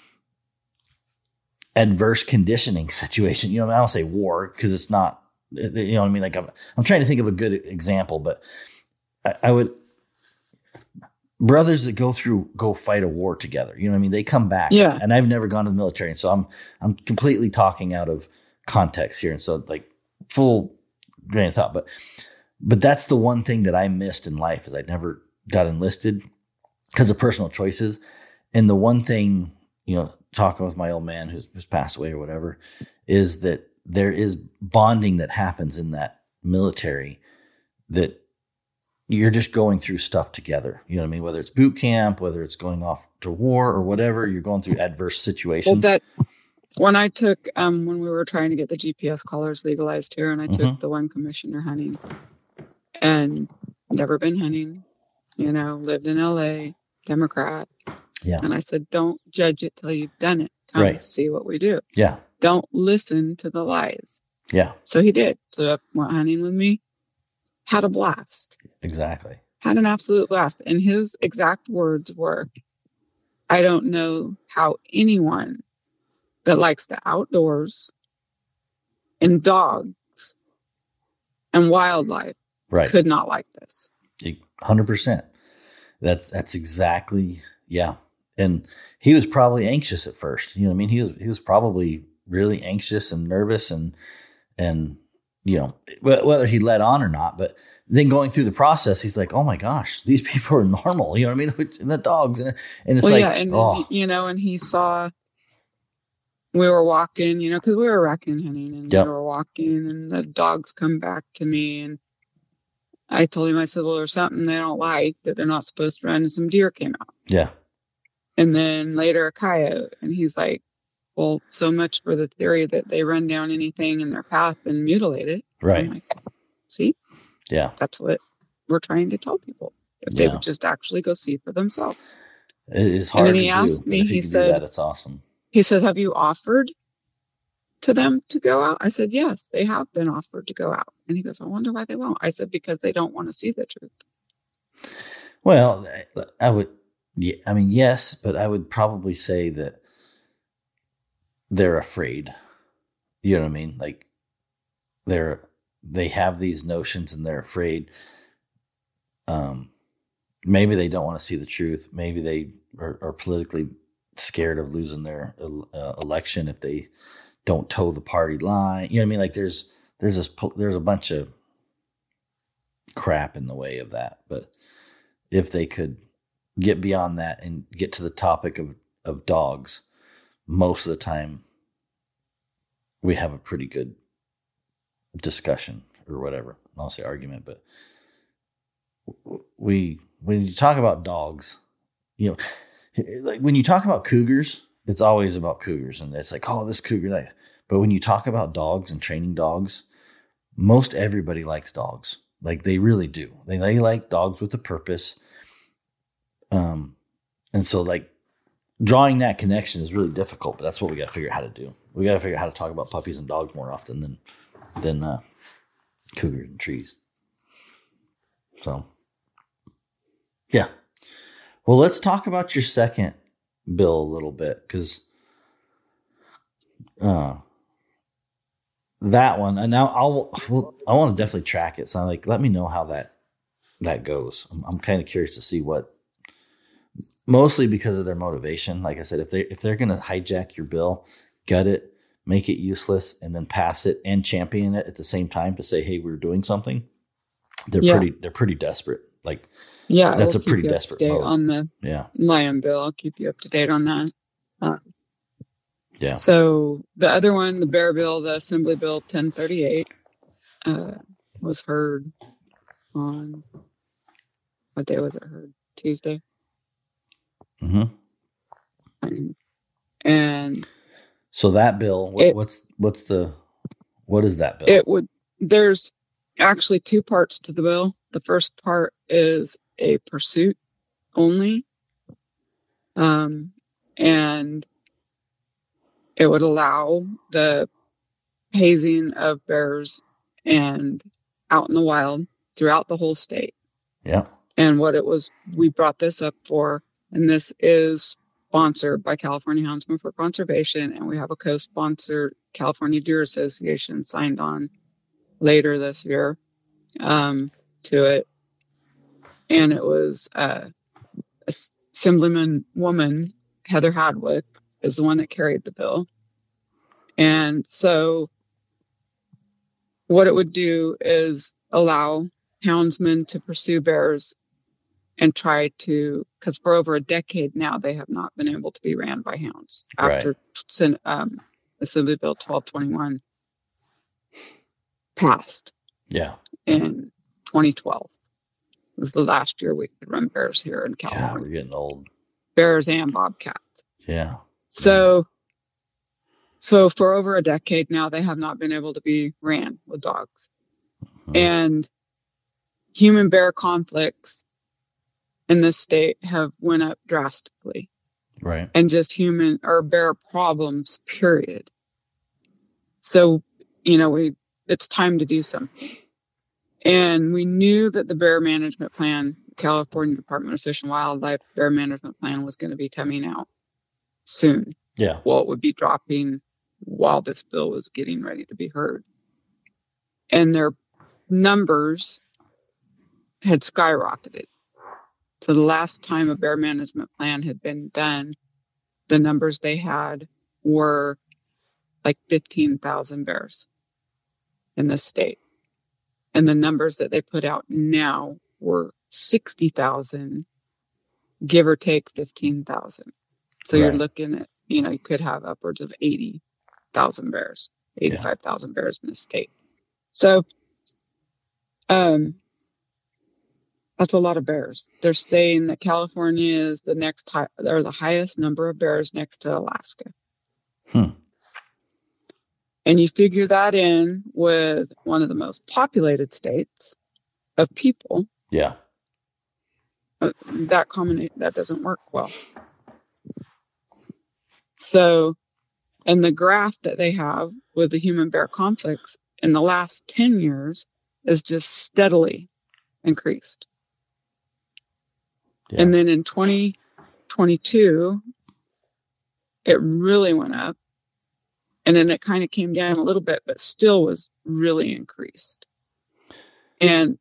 adverse conditioning situation. I don't say war because it's not, you know what I mean? Like I'm trying to think of a good example, but I would, brothers that go fight a war together. You know what I mean? They come back. Yeah. And I've never gone to the military. And so I'm completely talking out of context here. And so like full grain of thought, but that's the one thing that I missed in life is I never got enlisted because of personal choices. And the one thing, talking with my old man who's passed away or whatever, is that there is bonding that happens in that military that you're just going through stuff together. You know what I mean? Whether it's boot camp, whether it's going off to war or whatever, you're going through adverse situations. Well, when I took, when we were trying to get the GPS collars legalized here, and I took the one commissioner hunting, and never been hunting, lived in LA, Democrat. Yeah. And I said, don't judge it till you've done it. Come see what we do. Yeah. Don't listen to the lies. Yeah. So he did. So went hunting with me, had a blast. Exactly. Had an absolute blast. And his exact words were, I don't know how anyone that likes the outdoors and dogs and wildlife could not like this. 100%. That's exactly, yeah. And he was probably anxious at first. You know what I mean? He was probably really anxious and nervous and whether he let on or not, but then going through the process, he's like, oh my gosh, these people are normal. You know what I mean? And the dogs and it's and he saw, we were walking, because we were raccoon hunting, and we were walking, and the dogs come back to me, and I told him, I said, well, there's something they don't like that they're not supposed to run, and some deer came out. Yeah. And then later a coyote, and he's like, well, so much for the theory that they run down anything in their path and mutilate it. Right. I'm like, see? Yeah. That's what we're trying to tell people. If they would just actually go see for themselves. It is hard and then to he asked me, he said, it's awesome. He says, have you offered to them to go out? I said, yes, they have been offered to go out. And he goes, I wonder why they won't. I said, because they don't want to see the truth. Well, I would, yes, but I would probably say that they're afraid. You know what I mean? Like they have these notions and they're afraid. Maybe they don't want to see the truth. Maybe they are politically scared of losing their election if they don't toe the party line. You know what I mean? Like there's a bunch of crap in the way of that. But if they could get beyond that and get to the topic of dogs, most of the time we have a pretty good discussion or whatever. I'll say argument, but when you talk about dogs, like when you talk about cougars, it's always about cougars, and it's like, oh, this cougar. But when you talk about dogs and training dogs, most everybody likes dogs. Like they really do. They like dogs with a purpose. And so like drawing that connection is really difficult, but that's what we got to figure out how to do. We got to figure out how to talk about puppies and dogs more often than cougars and trees. So, yeah. Well, let's talk about your second bill a little bit, because that one, and now I want to definitely track it. So let me know how that goes. I'm kind of curious to see mostly because of their motivation. Like I said, if they're going to hijack your bill, gut it, make it useless, and then pass it and champion it at the same time to say, hey, we're doing something. They're pretty desperate. Like, yeah, that's a pretty desperate mode. On the lion bill. I'll keep you up to date on that. Yeah. So the other one, the bear bill, the Assembly Bill 1038, was heard on, what day was it heard? Tuesday. Mm-hmm. And so that bill, what is that bill? There's actually two parts to the bill. The first part is a pursuit only. And it would allow the hazing of bears and out in the wild throughout the whole state. Yeah. And we brought this up for, and this is sponsored by California Houndsmen for Conservation, and we have a co-sponsor, California Deer Association, signed on later this year to it. And it was Assemblyman woman, Heather Hadwick, is the one that carried the bill. And so what it would do is allow houndsmen to pursue bears and try to, because for over a decade now, they have not been able to be ran by hounds after Assembly Bill 1221 passed in 2012. was the last year we could run bears here in God, California. we're getting old. Bears and bobcats. Yeah. So for over a decade now, they have not been able to be ran with dogs. Mhm. And human bear conflicts in this state have went up drastically. Right. And just human or bear problems, period. So, it's time to do something. And we knew that the bear management plan, California Department of Fish and Wildlife bear management plan, was going to be coming out soon. Yeah. Well, it would be dropping while this bill was getting ready to be heard. And their numbers had skyrocketed. So the last time a bear management plan had been done, the numbers they had were like 15,000 bears in the state. And the numbers that they put out now were 60,000, give or take 15,000. So you're looking at, you could have upwards of 80,000 bears, 85,000 bears in the state. So, that's a lot of bears. They're saying that California is the next or the highest number of bears next to Alaska. And you figure that in with one of the most populated states of people. Yeah. That doesn't work well. So, and the graph that they have with the human bear conflicts in the last 10 years is just steadily increased. Yeah. And then in 2022, it really went up. And then it kind of came down a little bit, but still was really increased. And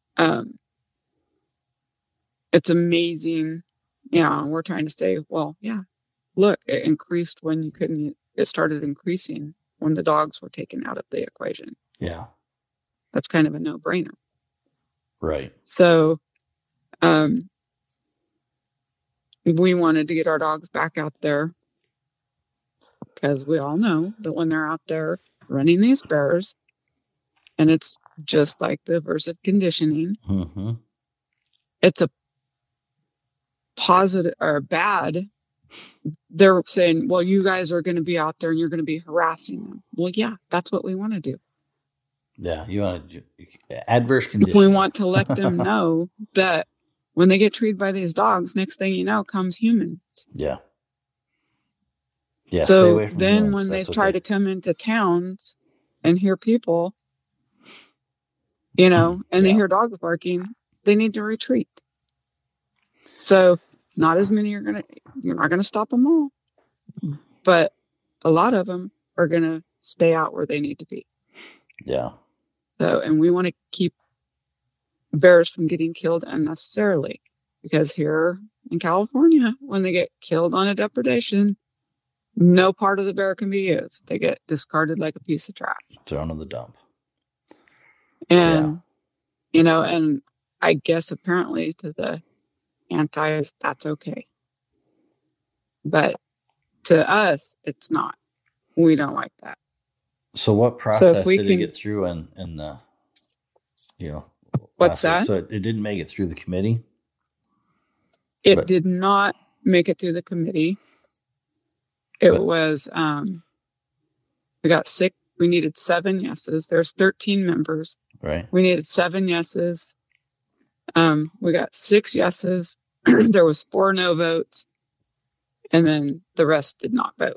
it's amazing. We're trying to say, well, yeah, look, it increased when you couldn't. It started increasing when the dogs were taken out of the equation. Yeah. That's kind of a no-brainer. Right. So we wanted to get our dogs back out there. Because we all know that when they're out there running these bears, and it's just like the aversive conditioning, it's a positive or bad. They're saying, well, you guys are going to be out there and you're going to be harassing them. Well, yeah, that's what we want to do. Yeah, you want to do adverse conditioning. We want to let them know that when they get treated by these dogs, next thing you know, comes humans. Yeah. Yeah, so then when they try to come into towns and hear people, and they hear dogs barking, they need to retreat. So not as many you're not going to stop them all, but a lot of them are going to stay out where they need to be. Yeah. So, and we want to keep bears from getting killed unnecessarily, because here in California, when they get killed on a depredation, no part of the bear can be used. They get discarded like a piece of trash. Thrown in the dump. And, and I guess apparently to the antis, that's okay. But to us, it's not. We don't like that. So what process did it get through in the, What's that? So it didn't make it through the committee? It did not make it through the committee. It was, we needed 7 yeses. There's 13 members. Right. We needed 7 yeses. We got 6 yeses. There was 4 no votes. And then the rest did not vote.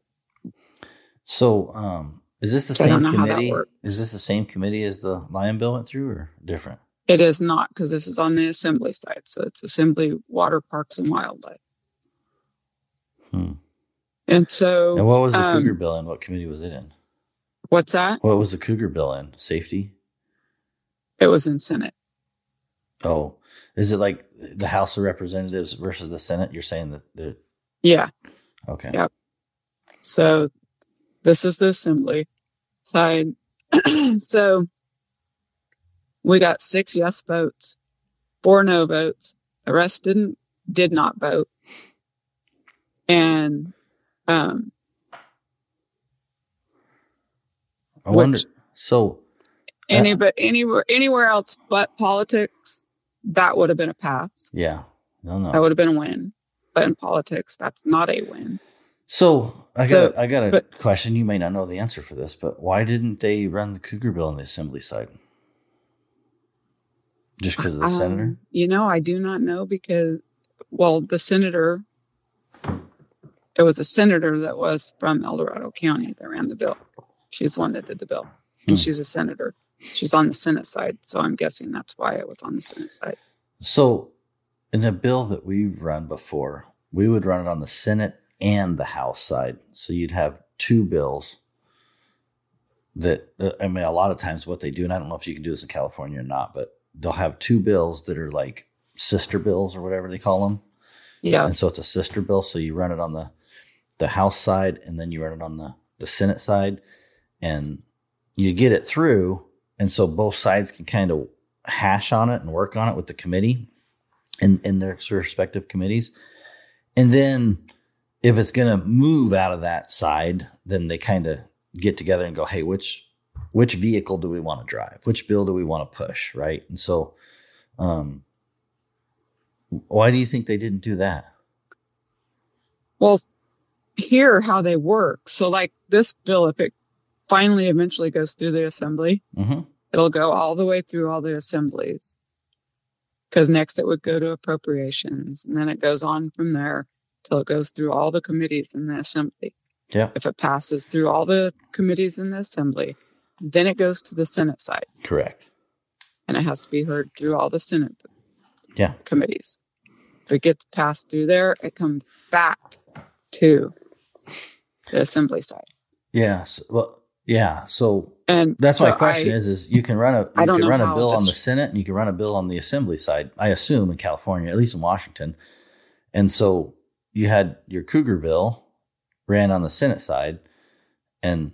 So, is this the same committee? Is this the same committee as the Lion bill went through, or different? It is not, because this is on the assembly side. So it's Assembly, Water, Parks, and Wildlife. And so, and what was the Cougar bill in? What committee was it in? What's that? What was the Cougar bill in? Safety? It was in Senate. Oh, is it like the House of Representatives versus the Senate? You're saying that? Yeah. Okay. Yep. So this is the Assembly side. So we got 6 yes votes, 4 no votes. The rest did not vote. And I wonder. So anywhere else but politics, that would have been a pass. Yeah. No. That would have been a win. But in politics, that's not a win. So I got a question. You may not know the answer for this, but why didn't they run the Cougar bill on the assembly side? Just because of the senator? I do not know because, the senator, it was a senator that was from El Dorado County that ran the bill. She's the one that did the bill. And she's a senator. She's on the Senate side. So I'm guessing that's why it was on the Senate side. So in a bill that we've run before, we would run it on the Senate and the House side. So you'd have two bills that, a lot of times what they do, and I don't know if you can do this in California or not, but they'll have two bills that are like sister bills or whatever they call them. Yeah. And so it's a sister bill. So you run it on the House side and then you run it on the Senate side and you get it through. And so both sides can kind of hash on it and work on it with the committee in their respective committees. And then if it's going to move out of that side, then they kind of get together and go, hey, which vehicle do we want to drive? Which bill do we want to push? Right. And so, why do you think they didn't do that? Well, here how they work. So like this bill, if it finally eventually goes through the assembly, it'll go all the way through all the assemblies. Because next it would go to appropriations, and then it goes on from there till it goes through all the committees in the assembly. Yeah. If it passes through all the committees in the assembly, then it goes to the Senate side. Correct. And it has to be heard through all the Senate committees. If it gets passed through there, it comes back to the assembly side. Yes. Well, yeah. So and that's my question is you can run a bill on the Senate and you can run a bill on the assembly side, I assume in California, at least in Washington. And so you had your Cougar bill ran on the Senate side and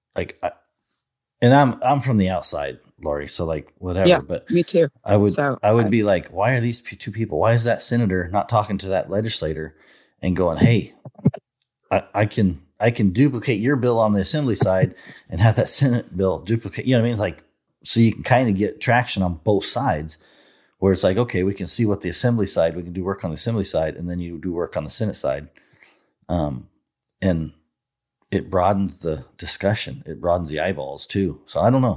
I'm from the outside, Lori. So like whatever, yeah, but me too. I would be like, why are these two people? Why is that senator not talking to that legislator and going, hey, I can duplicate your bill on the assembly side and have that Senate bill duplicate. You know what I mean? It's like, so you can kind of get traction on both sides where it's like, okay, we can see what the assembly side, we can do work on the assembly side and then you do work on the Senate side. And it broadens the discussion. It broadens the eyeballs too. So I don't know.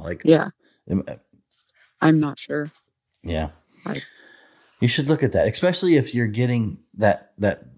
I'm not sure. Yeah. You should look at that, especially if you're getting that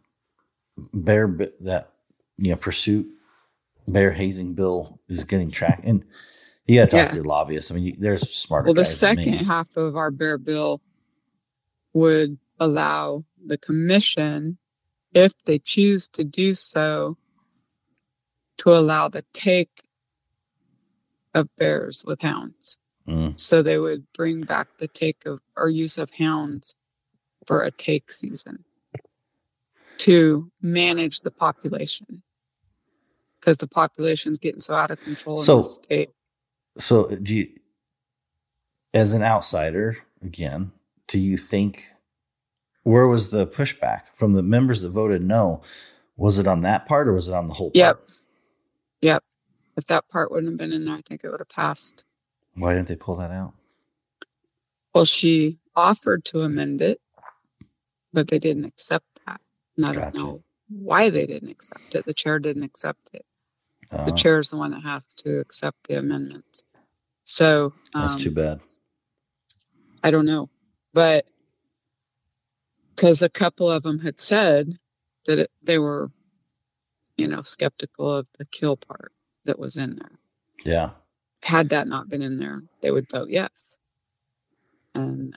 pursuit bear hazing bill is getting tracked. And you got to talk to your lobbyists. I mean, there's smarter guys. Well, the second half of our bear bill would allow the commission, if they choose to do so, to allow the take of bears with hounds. So they would bring back the take of or use of hounds for a take season to manage the population because the population's getting so out of control in the state. So do you, as an outsider, again, do you think where was the pushback from the members that voted no? Was it on that part or was it on the whole part? Yep. If that part wouldn't have been in there, I think it would have passed. Why didn't they pull that out? Well, she offered to amend it, but they didn't accept that. And I don't know why they didn't accept it. The chair didn't accept it. The chair is the one that has to accept the amendments. So that's too bad. I don't know. But because a couple of them had said that they were, skeptical of the kill part that was in there. Yeah. Had that not been in there, they would vote yes. And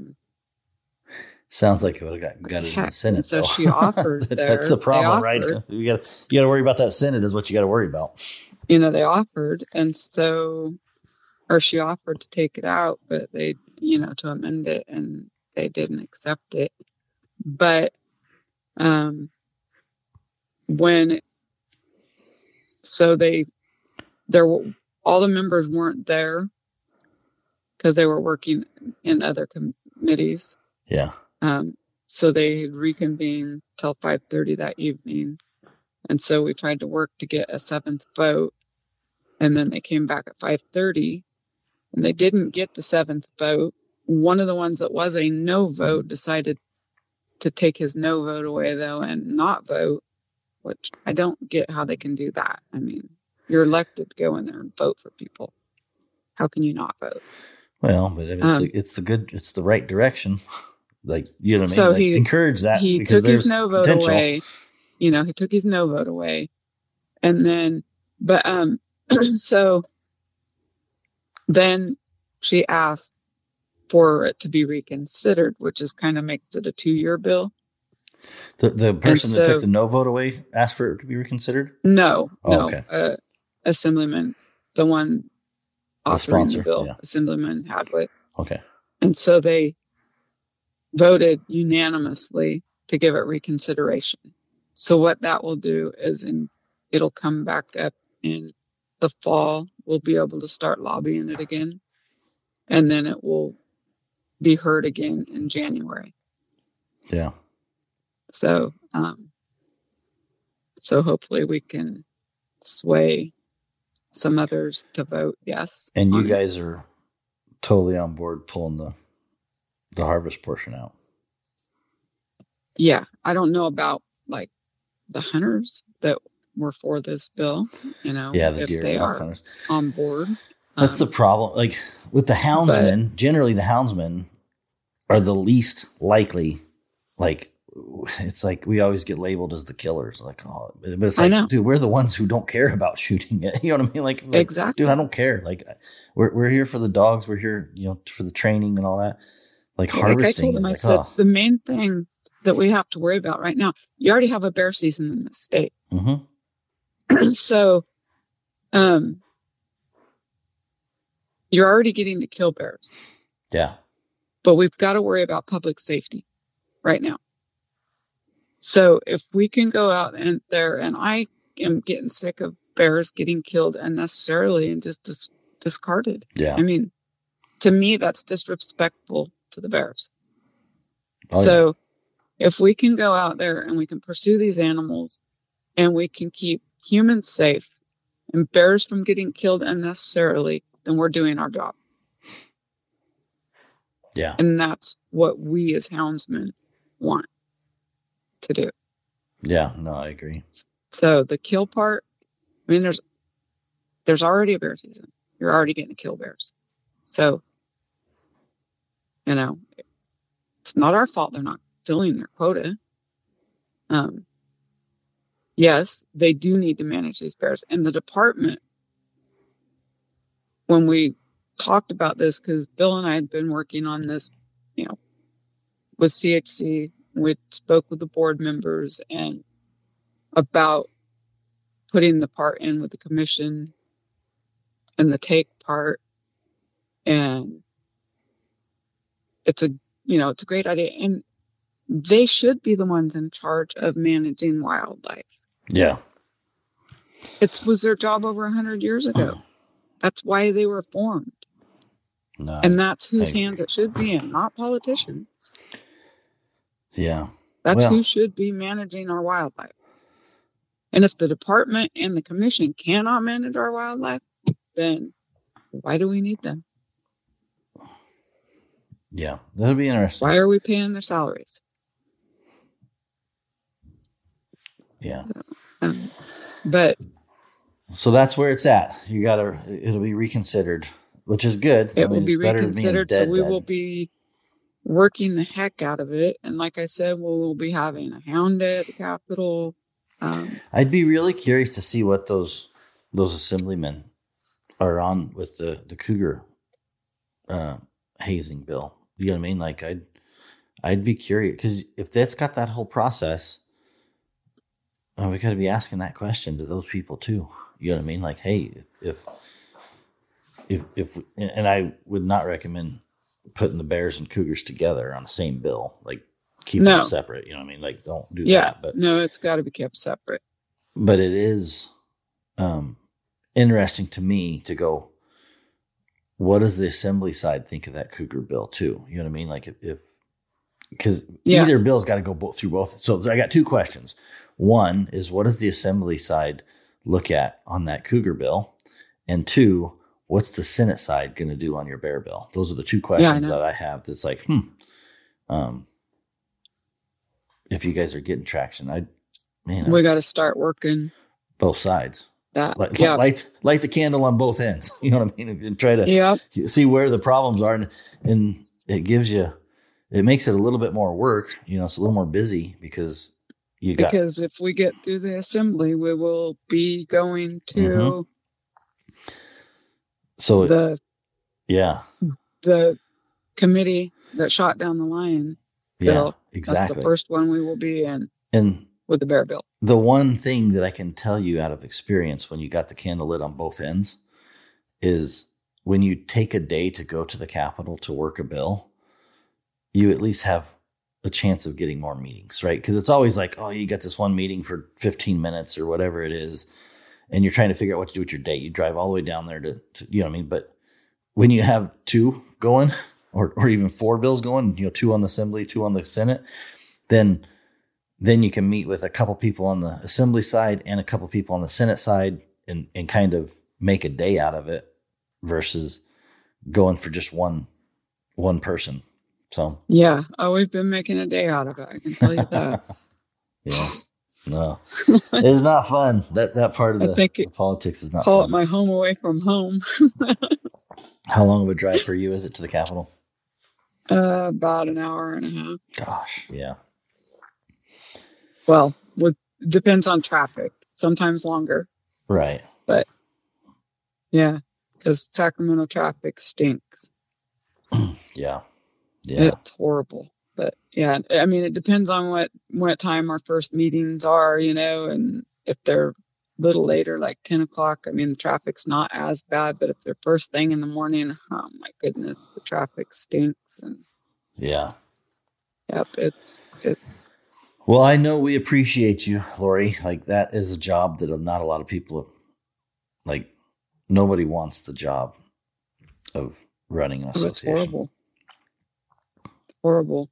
sounds like it would have got it in the Senate. So she offered. That's the problem, right? You got to worry about that Senate is what you got to worry about. They offered, and so, or she offered to take it out, but they, to amend it, and they didn't accept it. But all the members weren't there because they were working in other committees. Yeah. So they reconvened till 5:30 that evening. And so we tried to work to get a seventh vote. And then they came back at 5:30 and they didn't get the seventh vote one of the ones that was a no vote decided to take his no vote away, though, and not vote, which I don't get how they can do that. I mean, you're elected to go in there and vote for people. How can you not vote? Well, but it's the right direction. Like, you know what I mean? So like, encourage that. He took his no vote away. He took his no vote away. And then, so then she asked for it to be reconsidered, which is kind of makes it a 2-year bill. The person that took the no vote away asked for it to be reconsidered? No. Okay. Assemblyman, the one authoring the bill, Assemblyman Hadwick. Okay. And so they voted unanimously to give it reconsideration. So what that will do is it'll come back up in the fall. We'll be able to start lobbying it again. And then it will be heard again in January. Yeah. So, so hopefully we can sway some others to vote yes. And you guys are totally on board pulling the harvest portion out. Yeah. I don't know about like the hunters that were for this bill, if they are hunters on board. That's the problem. Like with the houndsmen, generally the houndsmen are the least likely. Like, it's like we always get labeled as the killers. Like, oh, but it's like, dude, we're the ones who don't care about shooting it. You know what I mean? Like exactly, dude, I don't care. Like, we're here for the dogs. We're here, for the training and all that. Like harvesting. Like I told him, I said, the main thing that we have to worry about right now, you already have a bear season in the state. Mm-hmm. So, you're already getting to kill bears. Yeah. But we've got to worry about public safety right now. So if we can go out there, and I am getting sick of bears getting killed unnecessarily and just discarded. Yeah. I mean, to me, that's disrespectful to the bears. So if we can go out there and we can pursue these animals and we can keep humans safe and bears from getting killed unnecessarily, then we're doing our job. Yeah. And that's what we as houndsmen want to do. Yeah, no, I agree. So the kill part, I mean, there's already a bear season. You're already getting to kill bears. So, it's not our fault they're not filling their quota. Yes, they do need to manage these bears. And the department, when we talked about this, because Bill and I had been working on this, with CHC, we spoke with the board members and about putting the part in with the commission and the take part. And it's a great idea. And they should be the ones in charge of managing wildlife. Yeah. It was their job over 100 years ago. That's why they were formed. No, and that's whose hands it should be in, not politicians. Yeah. That's who should be managing our wildlife. And if the department and the commission cannot manage our wildlife, then why do we need them? Yeah, that'll be interesting. Why are we paying their salaries? Yeah. But so that's where it's at. It'll be reconsidered, which is good. It will be reconsidered. So we will be working the heck out of it. And like I said, we'll be having a hound day at the Capitol. I'd be really curious to see what those assemblymen are on with the cougar hazing bill. You know what I mean? Like I'd be curious, because if that's got that whole process, we got to be asking that question to those people too. You know what I mean? Like, hey, if and I would not recommend putting the bears and cougars together on the same bill. Like, keep them separate. You know what I mean? Like, don't do that. But no, it's got to be kept separate. But it is interesting to me to go, what does the assembly side think of that cougar bill too? You know what I mean? Like, because either bill's got to go through both. So I got two questions. One is, what does the assembly side look at on that cougar bill? And two, what's the Senate side going to do on your bear bill? Those are the two questions that I have. That's like, if you guys are getting traction, we got to start working both sides. Light the candle on both ends. You know what I mean? And try to see where the problems are. And it makes it a little bit more work. It's a little more busy because if we get through the assembly, we will be going to the committee that shot down the lion bill. Yeah, exactly. That's the first one we will be in. And with the bear bill. The one thing that I can tell you out of experience when you got the candle lit on both ends is when you take a day to go to the Capitol to work a bill, you at least have a chance of getting more meetings, right? Because it's always like, oh, you got this one meeting for 15 minutes or whatever it is, and you're trying to figure out what to do with your day. You drive all the way down there to you know what I mean? But when you have two going or even four bills going, two on the Assembly, two on the Senate, then you can meet with a couple people on the Assembly side and a couple people on the Senate side and kind of make a day out of it versus going for just one person. So yeah, we've been making a day out of it. I can tell you that. Yeah, no, it's not fun. That part of the politics is not fun. Call it my home away from home. How long of a drive for you is it to the Capitol? About an hour and a half. Gosh, yeah. Well, depends on traffic. Sometimes longer. Right. But yeah, because Sacramento traffic stinks. Yeah. It's horrible. But yeah, I mean, it depends on what time our first meetings are, and if they're a little later, like 10 o'clock, I mean, the traffic's not as bad. But if they're first thing in the morning, oh my goodness, the traffic stinks. And yeah. Yep, it's. Well, I know we appreciate you, Lori. Like, that is a job that not a lot of people, like, nobody wants the job of running an association. It's horrible.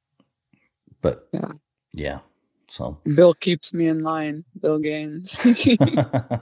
But, yeah. So Bill keeps me in line, Bill Gaines. I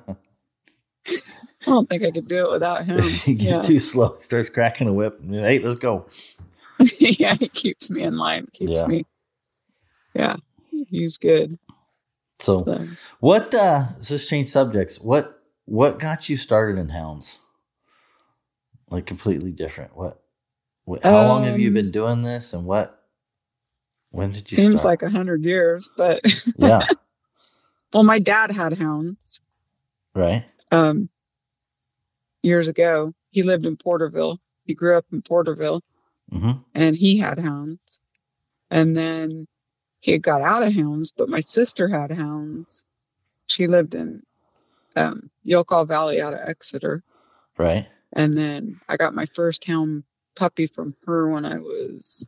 don't think I could do it without him. You get too slow. He starts cracking a whip. Hey, let's go. Yeah, he keeps me in line. Keeps me. Yeah. He's good. So what, let's just change subjects. What got you started in hounds? Like completely different. How long have you been doing this and when did you seems start? Like 100 years, but yeah. Well, my dad had hounds. Right. Years ago, he lived in Porterville. He grew up in Porterville and he had hounds. And then he got out of hounds, but my sister had hounds. She lived in Yokol Valley out of Exeter. Right. And then I got my first hound puppy from her when I was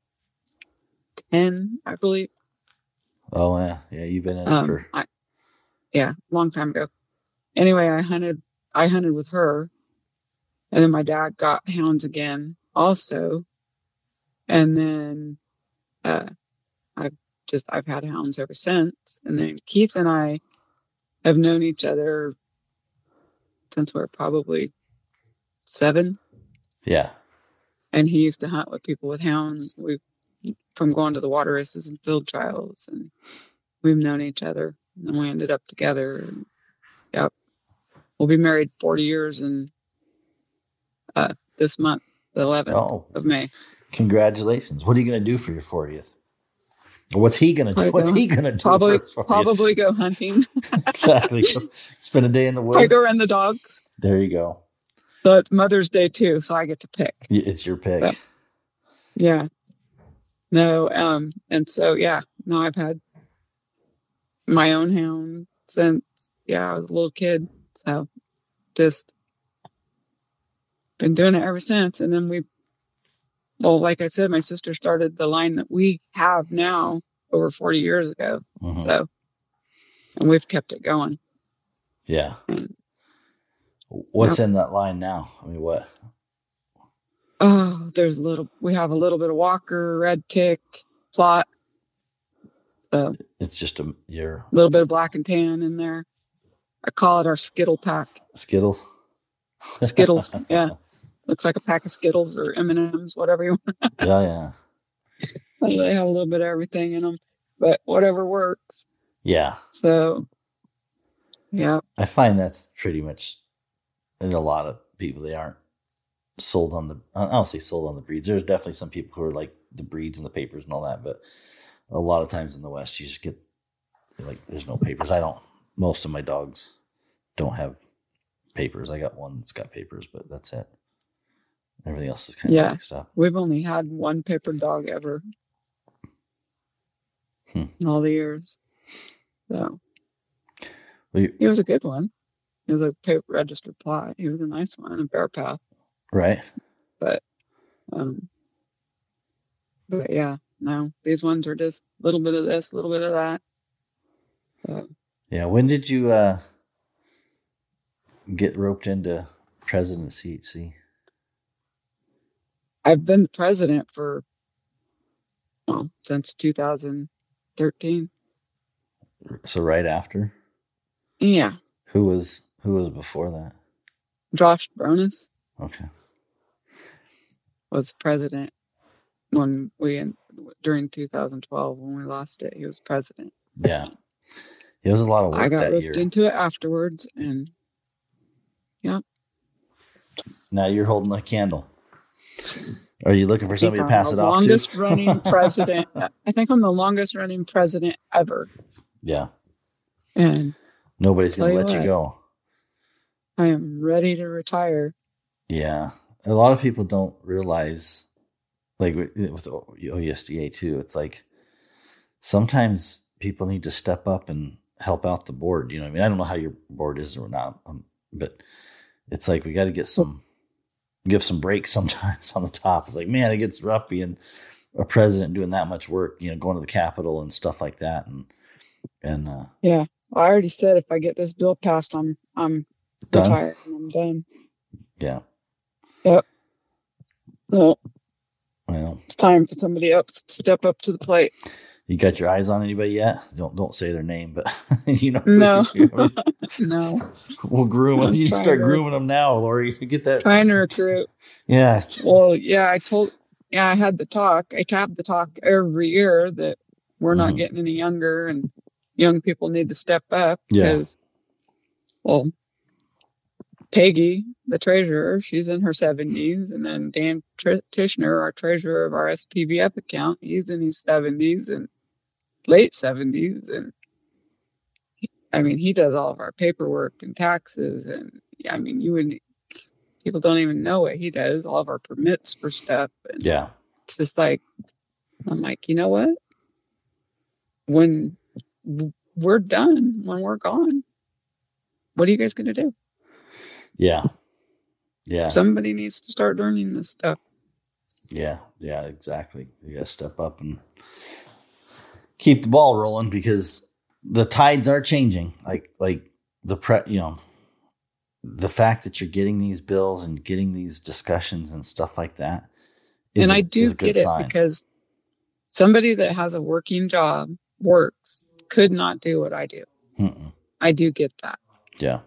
10, I believe. Oh, yeah. Yeah, you've been in it for... long time ago. Anyway, I hunted with her. And then my dad got hounds again also. And then I've had hounds ever since. And then Keith and I have known each other since we're probably 7. Yeah. And he used to hunt with people with hounds. From going to the water races and field trials, and we've known each other. And then we ended up together. And, yep. We'll be married 40 years in this month, the 11th of May. Congratulations. What are you going to do for your 40th? What's he going to do? What's he going to do? Probably go hunting. Exactly. Spend a day in the woods. I go run the dogs. There you go. So it's Mother's Day too, so I get to pick. It's your pick. So, yeah. No, and so no, I've had my own hound since I was a little kid. So just been doing it ever since. And then like I said, my sister started the line that we have now over 40 years ago. Mm-hmm. So, and we've kept it going. Yeah. And, what's in that line now? I mean, what? Oh, we have a little bit of Walker, Red Tick, Plot. So it's just a little bit of Black and Tan in there. I call it our Skittle pack. Skittles? Skittles. Yeah. Looks like a pack of Skittles or M&Ms, whatever you want. Yeah. They have a little bit of everything in them, but whatever works. Yeah. So, yeah. I find that's pretty much in a lot of people, they aren't sold on the, I don't say sold on the breeds. There's definitely some people who are like the breeds and the papers and all that, but a lot of times in the West, you just get like, there's no papers. Most of my dogs don't have papers. I got one that's got papers, but that's it. Everything else is kind of mixed up. We've only had one papered dog ever in all the years. So he was a good one. He was a paper registered plot. He was a nice one, a bear path. Right. But yeah, no, these ones are just a little bit of this, a little bit of that. Yeah. When did you get roped into president of CHC? I've been the president since 2013. So right after? Yeah. Who was before that? Josh Bronis. Okay. Was president during 2012 when we lost it. He was president. Yeah. It was a lot of work. I got roped into it afterwards, and yeah. Now you're holding a candle. Are you looking for somebody to pass it off to? Longest running president. I think I'm the longest running president ever. Yeah. And nobody's going to let you go. I am ready to retire. Yeah. A lot of people don't realize, like with OUSDA too, it's like sometimes people need to step up and help out the board. You know what I mean? I don't know how your board is or not, but it's like we got to give some breaks sometimes on the top. It's like, man, it gets rough being a president doing that much work, you know, going to the Capitol and stuff like that. And yeah, well, I already said if I get this bill passed, I'm retired and I'm done. Yeah. Yep. So well, it's time for somebody else to step up to the plate. You got your eyes on anybody yet? Don't say their name, but you know. No. No. We'll groom them. You start grooming them now, Lori. You get that. Trying to recruit. Yeah. Well, yeah, I had the talk. I have the talk every year that we're not getting any younger and young people need to step up because, well, Peggy, the treasurer, she's in her 70s. And then Dan Tishner, our treasurer of our SPVF account, he's in his 70s and late 70s. And I mean, he does all of our paperwork and taxes. And I mean, people don't even know what he does, all of our permits for stuff. And yeah. It's just like, I'm like, you know what? When we're done, when we're gone, what are you guys going to do? Yeah. Yeah. Somebody needs to start learning this stuff. Yeah. Yeah, exactly. You got to step up and keep the ball rolling because the tides are changing. Like the fact that you're getting these bills and getting these discussions and stuff like that. And I do get it because somebody that has a working job could not do what I do. Mm-mm. I do get that. Yeah.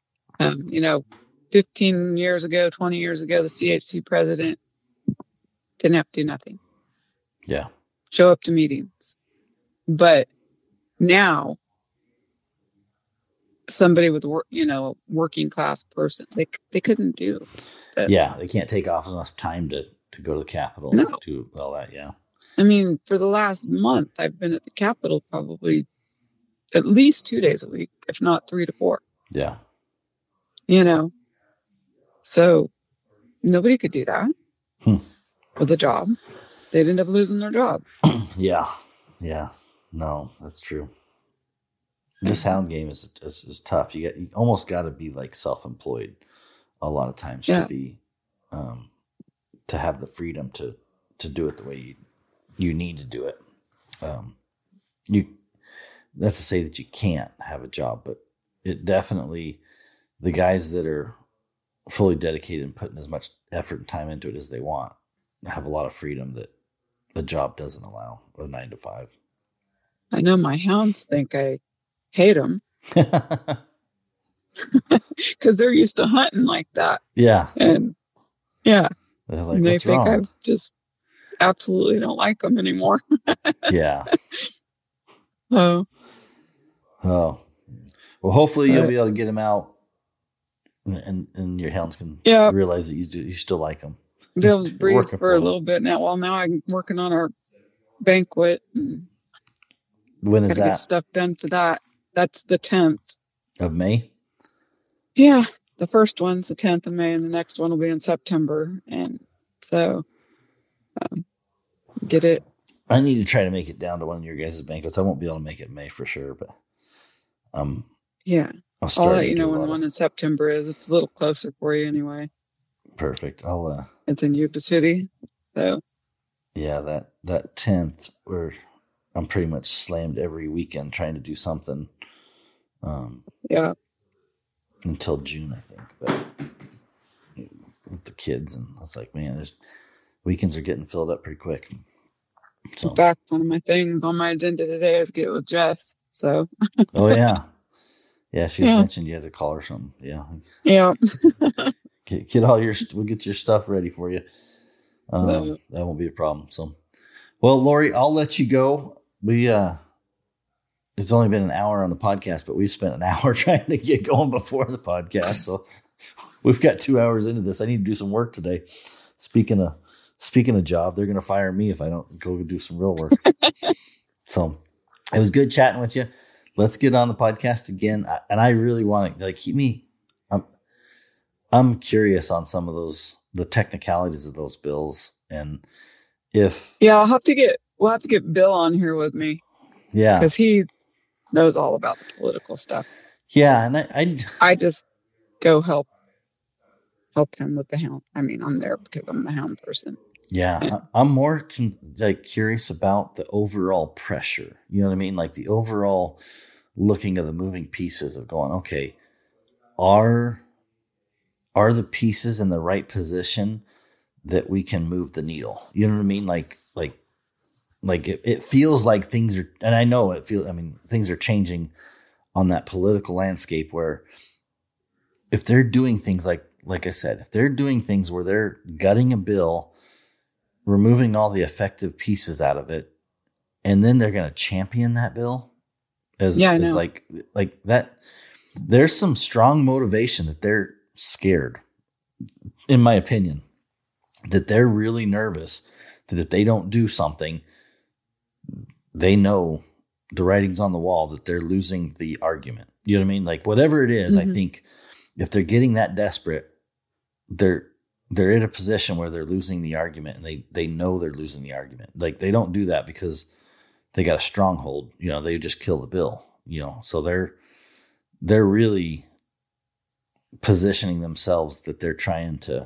15 years ago, 20 years ago, the CHC president didn't have to do nothing. Yeah. Show up to meetings. But now, somebody with working class person, they couldn't do that. Yeah, they can't take off enough time to go to the Capitol no. and do all that. Yeah. I mean, for the last month, I've been at the Capitol probably at least 2 days a week, if not 3 to 4. Yeah. So nobody could do that with a job. They'd end up losing their job. Yeah. Yeah. No, that's true. This hound game is tough. You almost got to be like self-employed a lot of times to be, to have the freedom to do it the way you need to do it. That's to say that you can't have a job, but it definitely, the guys that are fully dedicated and putting as much effort and time into it as they want have a lot of freedom that a job doesn't allow, a 9 to 5. I know my hounds think I hate them. because they're used to hunting like that. Yeah. And yeah, They're like, and they what's think I wrong? just absolutely don't like them anymore. Yeah. So, Oh. Well, hopefully you'll But- be able to get them out, and your hounds can Yeah. realize that you still like them. they'll breathe Working for a them. little bit now. Well, now I'm working on our banquet. And When is gotta get that? stuff done for that. That's the 10th. Of May? Yeah, the first one's the 10th of May, and the next one will be in September. And so, get it. I need to try to make it down to one of your guys' banquets. I won't be able to make it in May for sure, but Yeah, I'll I'll let to you do know a when the lot one of- in September is. It's a little closer for you anyway. Perfect. I'll It's in Yuba City. So, yeah, that 10th where I'm pretty much slammed every weekend trying to do something yeah. until June, I think. But with the kids, and I was like, man, there's weekends are getting filled up pretty quick. So, In fact, one of my things on my agenda today is get with Jess. So, oh yeah, yeah. She Yeah. mentioned you had to call her something. Yeah, yeah. get all your. We'll get your stuff ready for you. So- That won't be a problem. So, well, Lori, I'll let you go. It's only been an hour on the podcast, but we spent an hour trying to get going before the podcast. So we've got 2 hours into this. I need to do some work today. Speaking of job, they're going to fire me if I don't go do some real work. So it was good chatting with you. Let's get on the podcast again. And I really want to keep me. I'm curious on some of the technicalities of those bills, and if Yeah, we'll have to get Bill on here with me yeah, because he knows all about the political stuff. yeah, and I just go help him with the hound. I mean, I'm there because I'm the hound person. yeah, I'm more curious about the overall pressure. You know what I mean? Like the overall looking at the moving pieces of going, okay, are the pieces in the right position that we can move the needle? You know what I mean? Like it feels like things are, and I know things are changing on that political landscape where if they're doing things like I said, if they're doing things where they're gutting a bill, removing all the effective pieces out of it, and then they're going to champion that bill as Yeah, I know. like that, there's some strong motivation that they're scared, in my opinion, that they're really nervous that if they don't do something, they know the writing's on the wall that they're losing the argument. You know what I mean? Like whatever it is, I think if they're getting that desperate, they're in a position where they're losing the argument, and they know they're losing the argument. Like they don't do that because they got a stronghold, they just kill the bill, so they're really positioning themselves that they're trying to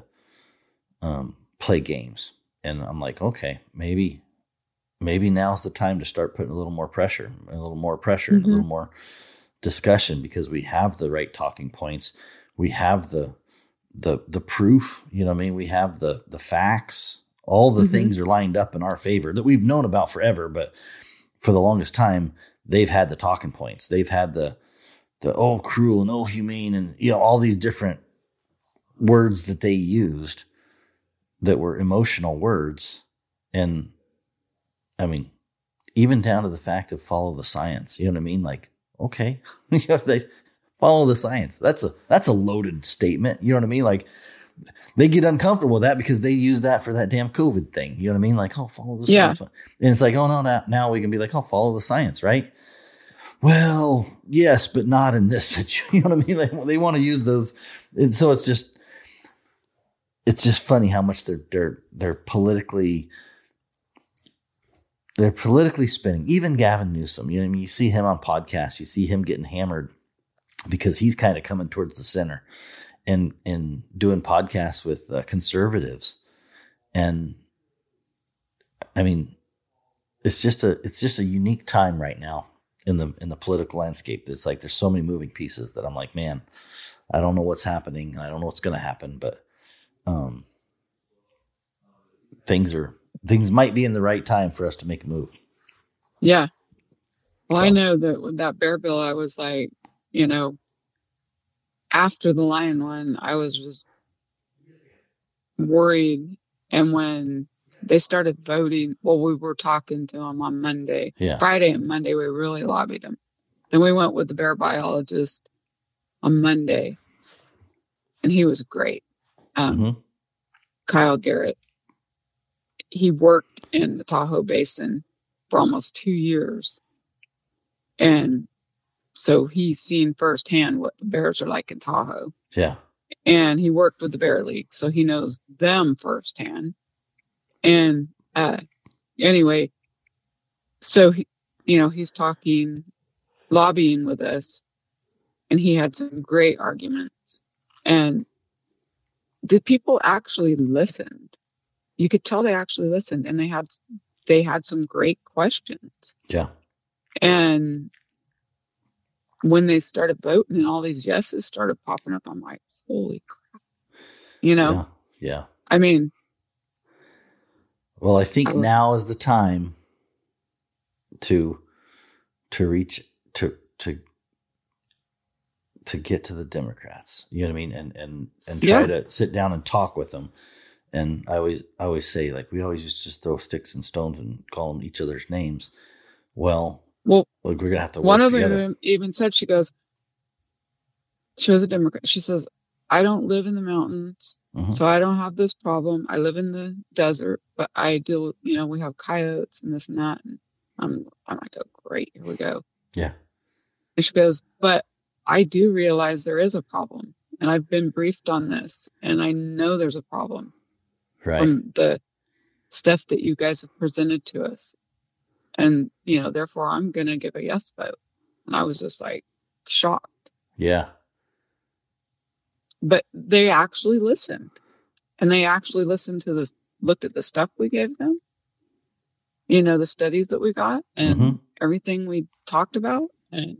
play games. And I'm like, okay, maybe now's the time to start putting a little more pressure, and a little more discussion, because we have the right talking points. We have the proof, we have the facts, all the things are lined up in our favor that we've known about forever. But for the longest time, they've had the talking points. They've had the oh, cruel and oh, humane, and all these different words that they used that were emotional words. And I mean, even down to the fact of follow the science, you know what I mean? Like, okay, if they follow the science, that's a loaded statement. You know what I mean? Like they get uncomfortable with that because they use that for that damn COVID thing. You know what I mean? Like, oh, follow the science. And it's like, oh no, now we can be like, oh, follow the science, right? Well, yes, but not in this situation. You know what I mean? They want to use those. And so it's just funny how much they're politically spinning. Even Gavin Newsom, you know what I mean? You see him on podcasts, you see him getting hammered because he's kind of coming towards the center and doing podcasts with conservatives. And I mean, it's just a unique time right now in the political landscape. It's like there's so many moving pieces that I'm like, man, I don't know what's happening. I don't know what's going to happen, but things might be in the right time for us to make a move. Yeah. Well, So. I know that with that bear bill, I was like, after the lion one, I was just worried. And when they started voting, well, we were talking to them on Monday. Yeah. Friday and Monday, we really lobbied them. Then we went with the bear biologist on Monday, and he was great. Kyle Garrett. He worked in the Tahoe Basin for almost 2 years. And so he's seen firsthand what the bears are like in Tahoe. Yeah. And he worked with the Bear League, so he knows them firsthand. And anyway, so he's talking, lobbying with us, and he had some great arguments. And the people actually listened. You could tell they actually listened, and they had some great questions. Yeah. And when they started voting and all these yeses started popping up, I'm like, holy crap. Yeah. I mean, well, I think now is the time to reach to get to the Democrats. You know what I mean? And try to sit down and talk with them. And I always say, like, we always used to just throw sticks and stones and call them each other's names. Well, we're gonna have to work together. One of them even said, she was a Democrat. She says, I don't live in the mountains, so I don't have this problem. I live in the desert, but I deal with, we have coyotes and this and that. And I'm like, oh, great, here we go. Yeah. And she goes, but I do realize there is a problem, and I've been briefed on this, and I know there's a problem from the stuff that you guys have presented to us. And, therefore I'm going to give a yes vote. And I was just like shocked. Yeah. But they actually listened, and they actually listened to this, looked at the stuff we gave them, the studies that we got and everything we talked about. And,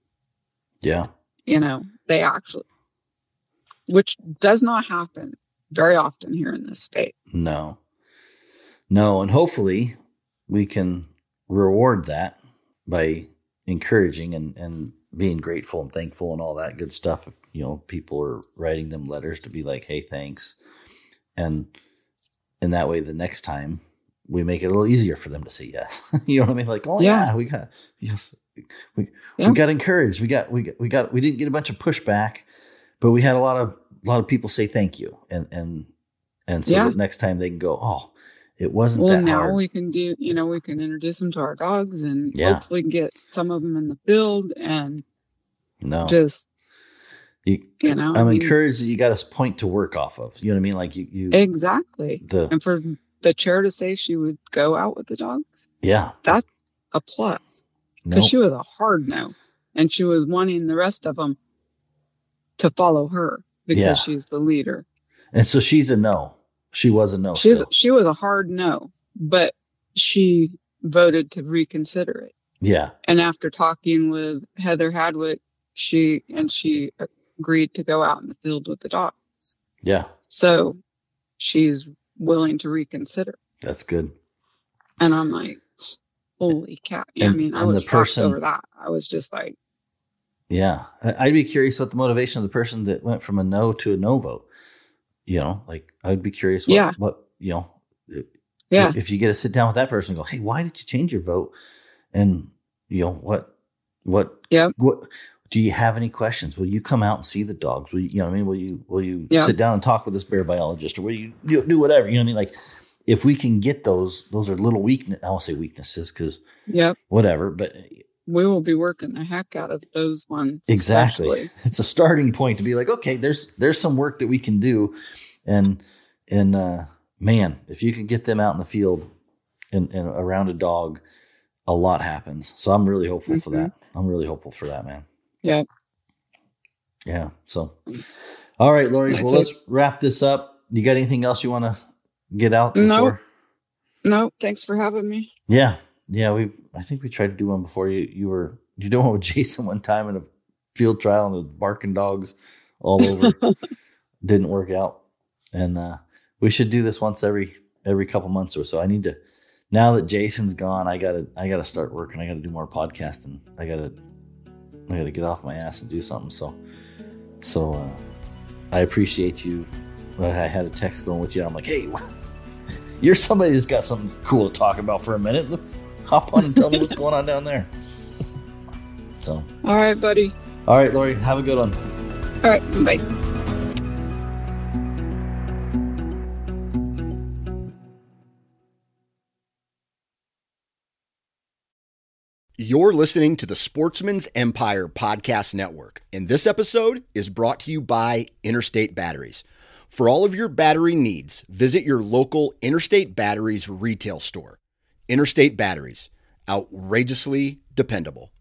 they actually, which does not happen very often here in this state. No. And hopefully we can reward that by encouraging and being grateful and thankful and all that good stuff. If, people are writing them letters to be like, hey, thanks. And in that way, the next time we make it a little easier for them to say yes. You know what I mean? Like, we got, yes, we got encouraged. We didn't get a bunch of pushback, but we had a lot of people say thank you. And so that next time they can go, oh, it wasn't that hard. Well, now we can do, we can introduce them to our dogs and hopefully get some of them in the field and just, I'm encouraged that you got a point to work off of. You know what I mean? Like you exactly. And for the chair to say she would go out with the dogs. Yeah. That's a plus. Because she was a hard no. And she was wanting the rest of them to follow her because she's the leader. And so she's a no. She was a no. She was a hard no, but she voted to reconsider it. Yeah. And after talking with Heather Hadwick, she agreed to go out in the field with the dogs. Yeah. So she's willing to reconsider. That's good. And I'm like, holy cow. I was shocked over that. I was just like. Yeah. I'd be curious what the motivation of the person that went from a no to a no vote. I'd be curious what if you get to sit down with that person and go, hey, why did you change your vote? And, what do you have any questions? Will you come out and see the dogs? Will you sit down and talk with this bear biologist, or will you do whatever? You know what I mean? Like, if we can get those are little I won't say weaknesses because whatever, but we will be working the heck out of those ones. Exactly. Especially. It's a starting point to be like, okay, there's some work that we can do. And man, if you can get them out in the field and around a dog, a lot happens. So I'm really hopeful for that. I'm really hopeful for that, man. Yeah. Yeah. So, all right, Lori, let's wrap this up. You got anything else you want to get out before? No. Thanks for having me. Yeah. Yeah. I think we tried to do one before. You were doing one with Jason one time in a field trial and with barking dogs all over. Didn't work out. And we should do this once every couple months or so. I need to, now that Jason's gone, I gotta start working. I gotta do more podcasting. I gotta get off my ass and do something. So So I appreciate you. I had a text going with you. I'm like, hey, you're somebody that's got something cool to talk about for a minute. Hop on and tell me what's going on down there. So, all right, buddy. All right, Lori, have a good one. All right, bye. You're listening to the Sportsman's Empire Podcast Network, and this episode is brought to you by Interstate Batteries. For all of your battery needs, visit your local Interstate Batteries retail store. Interstate Batteries, outrageously dependable.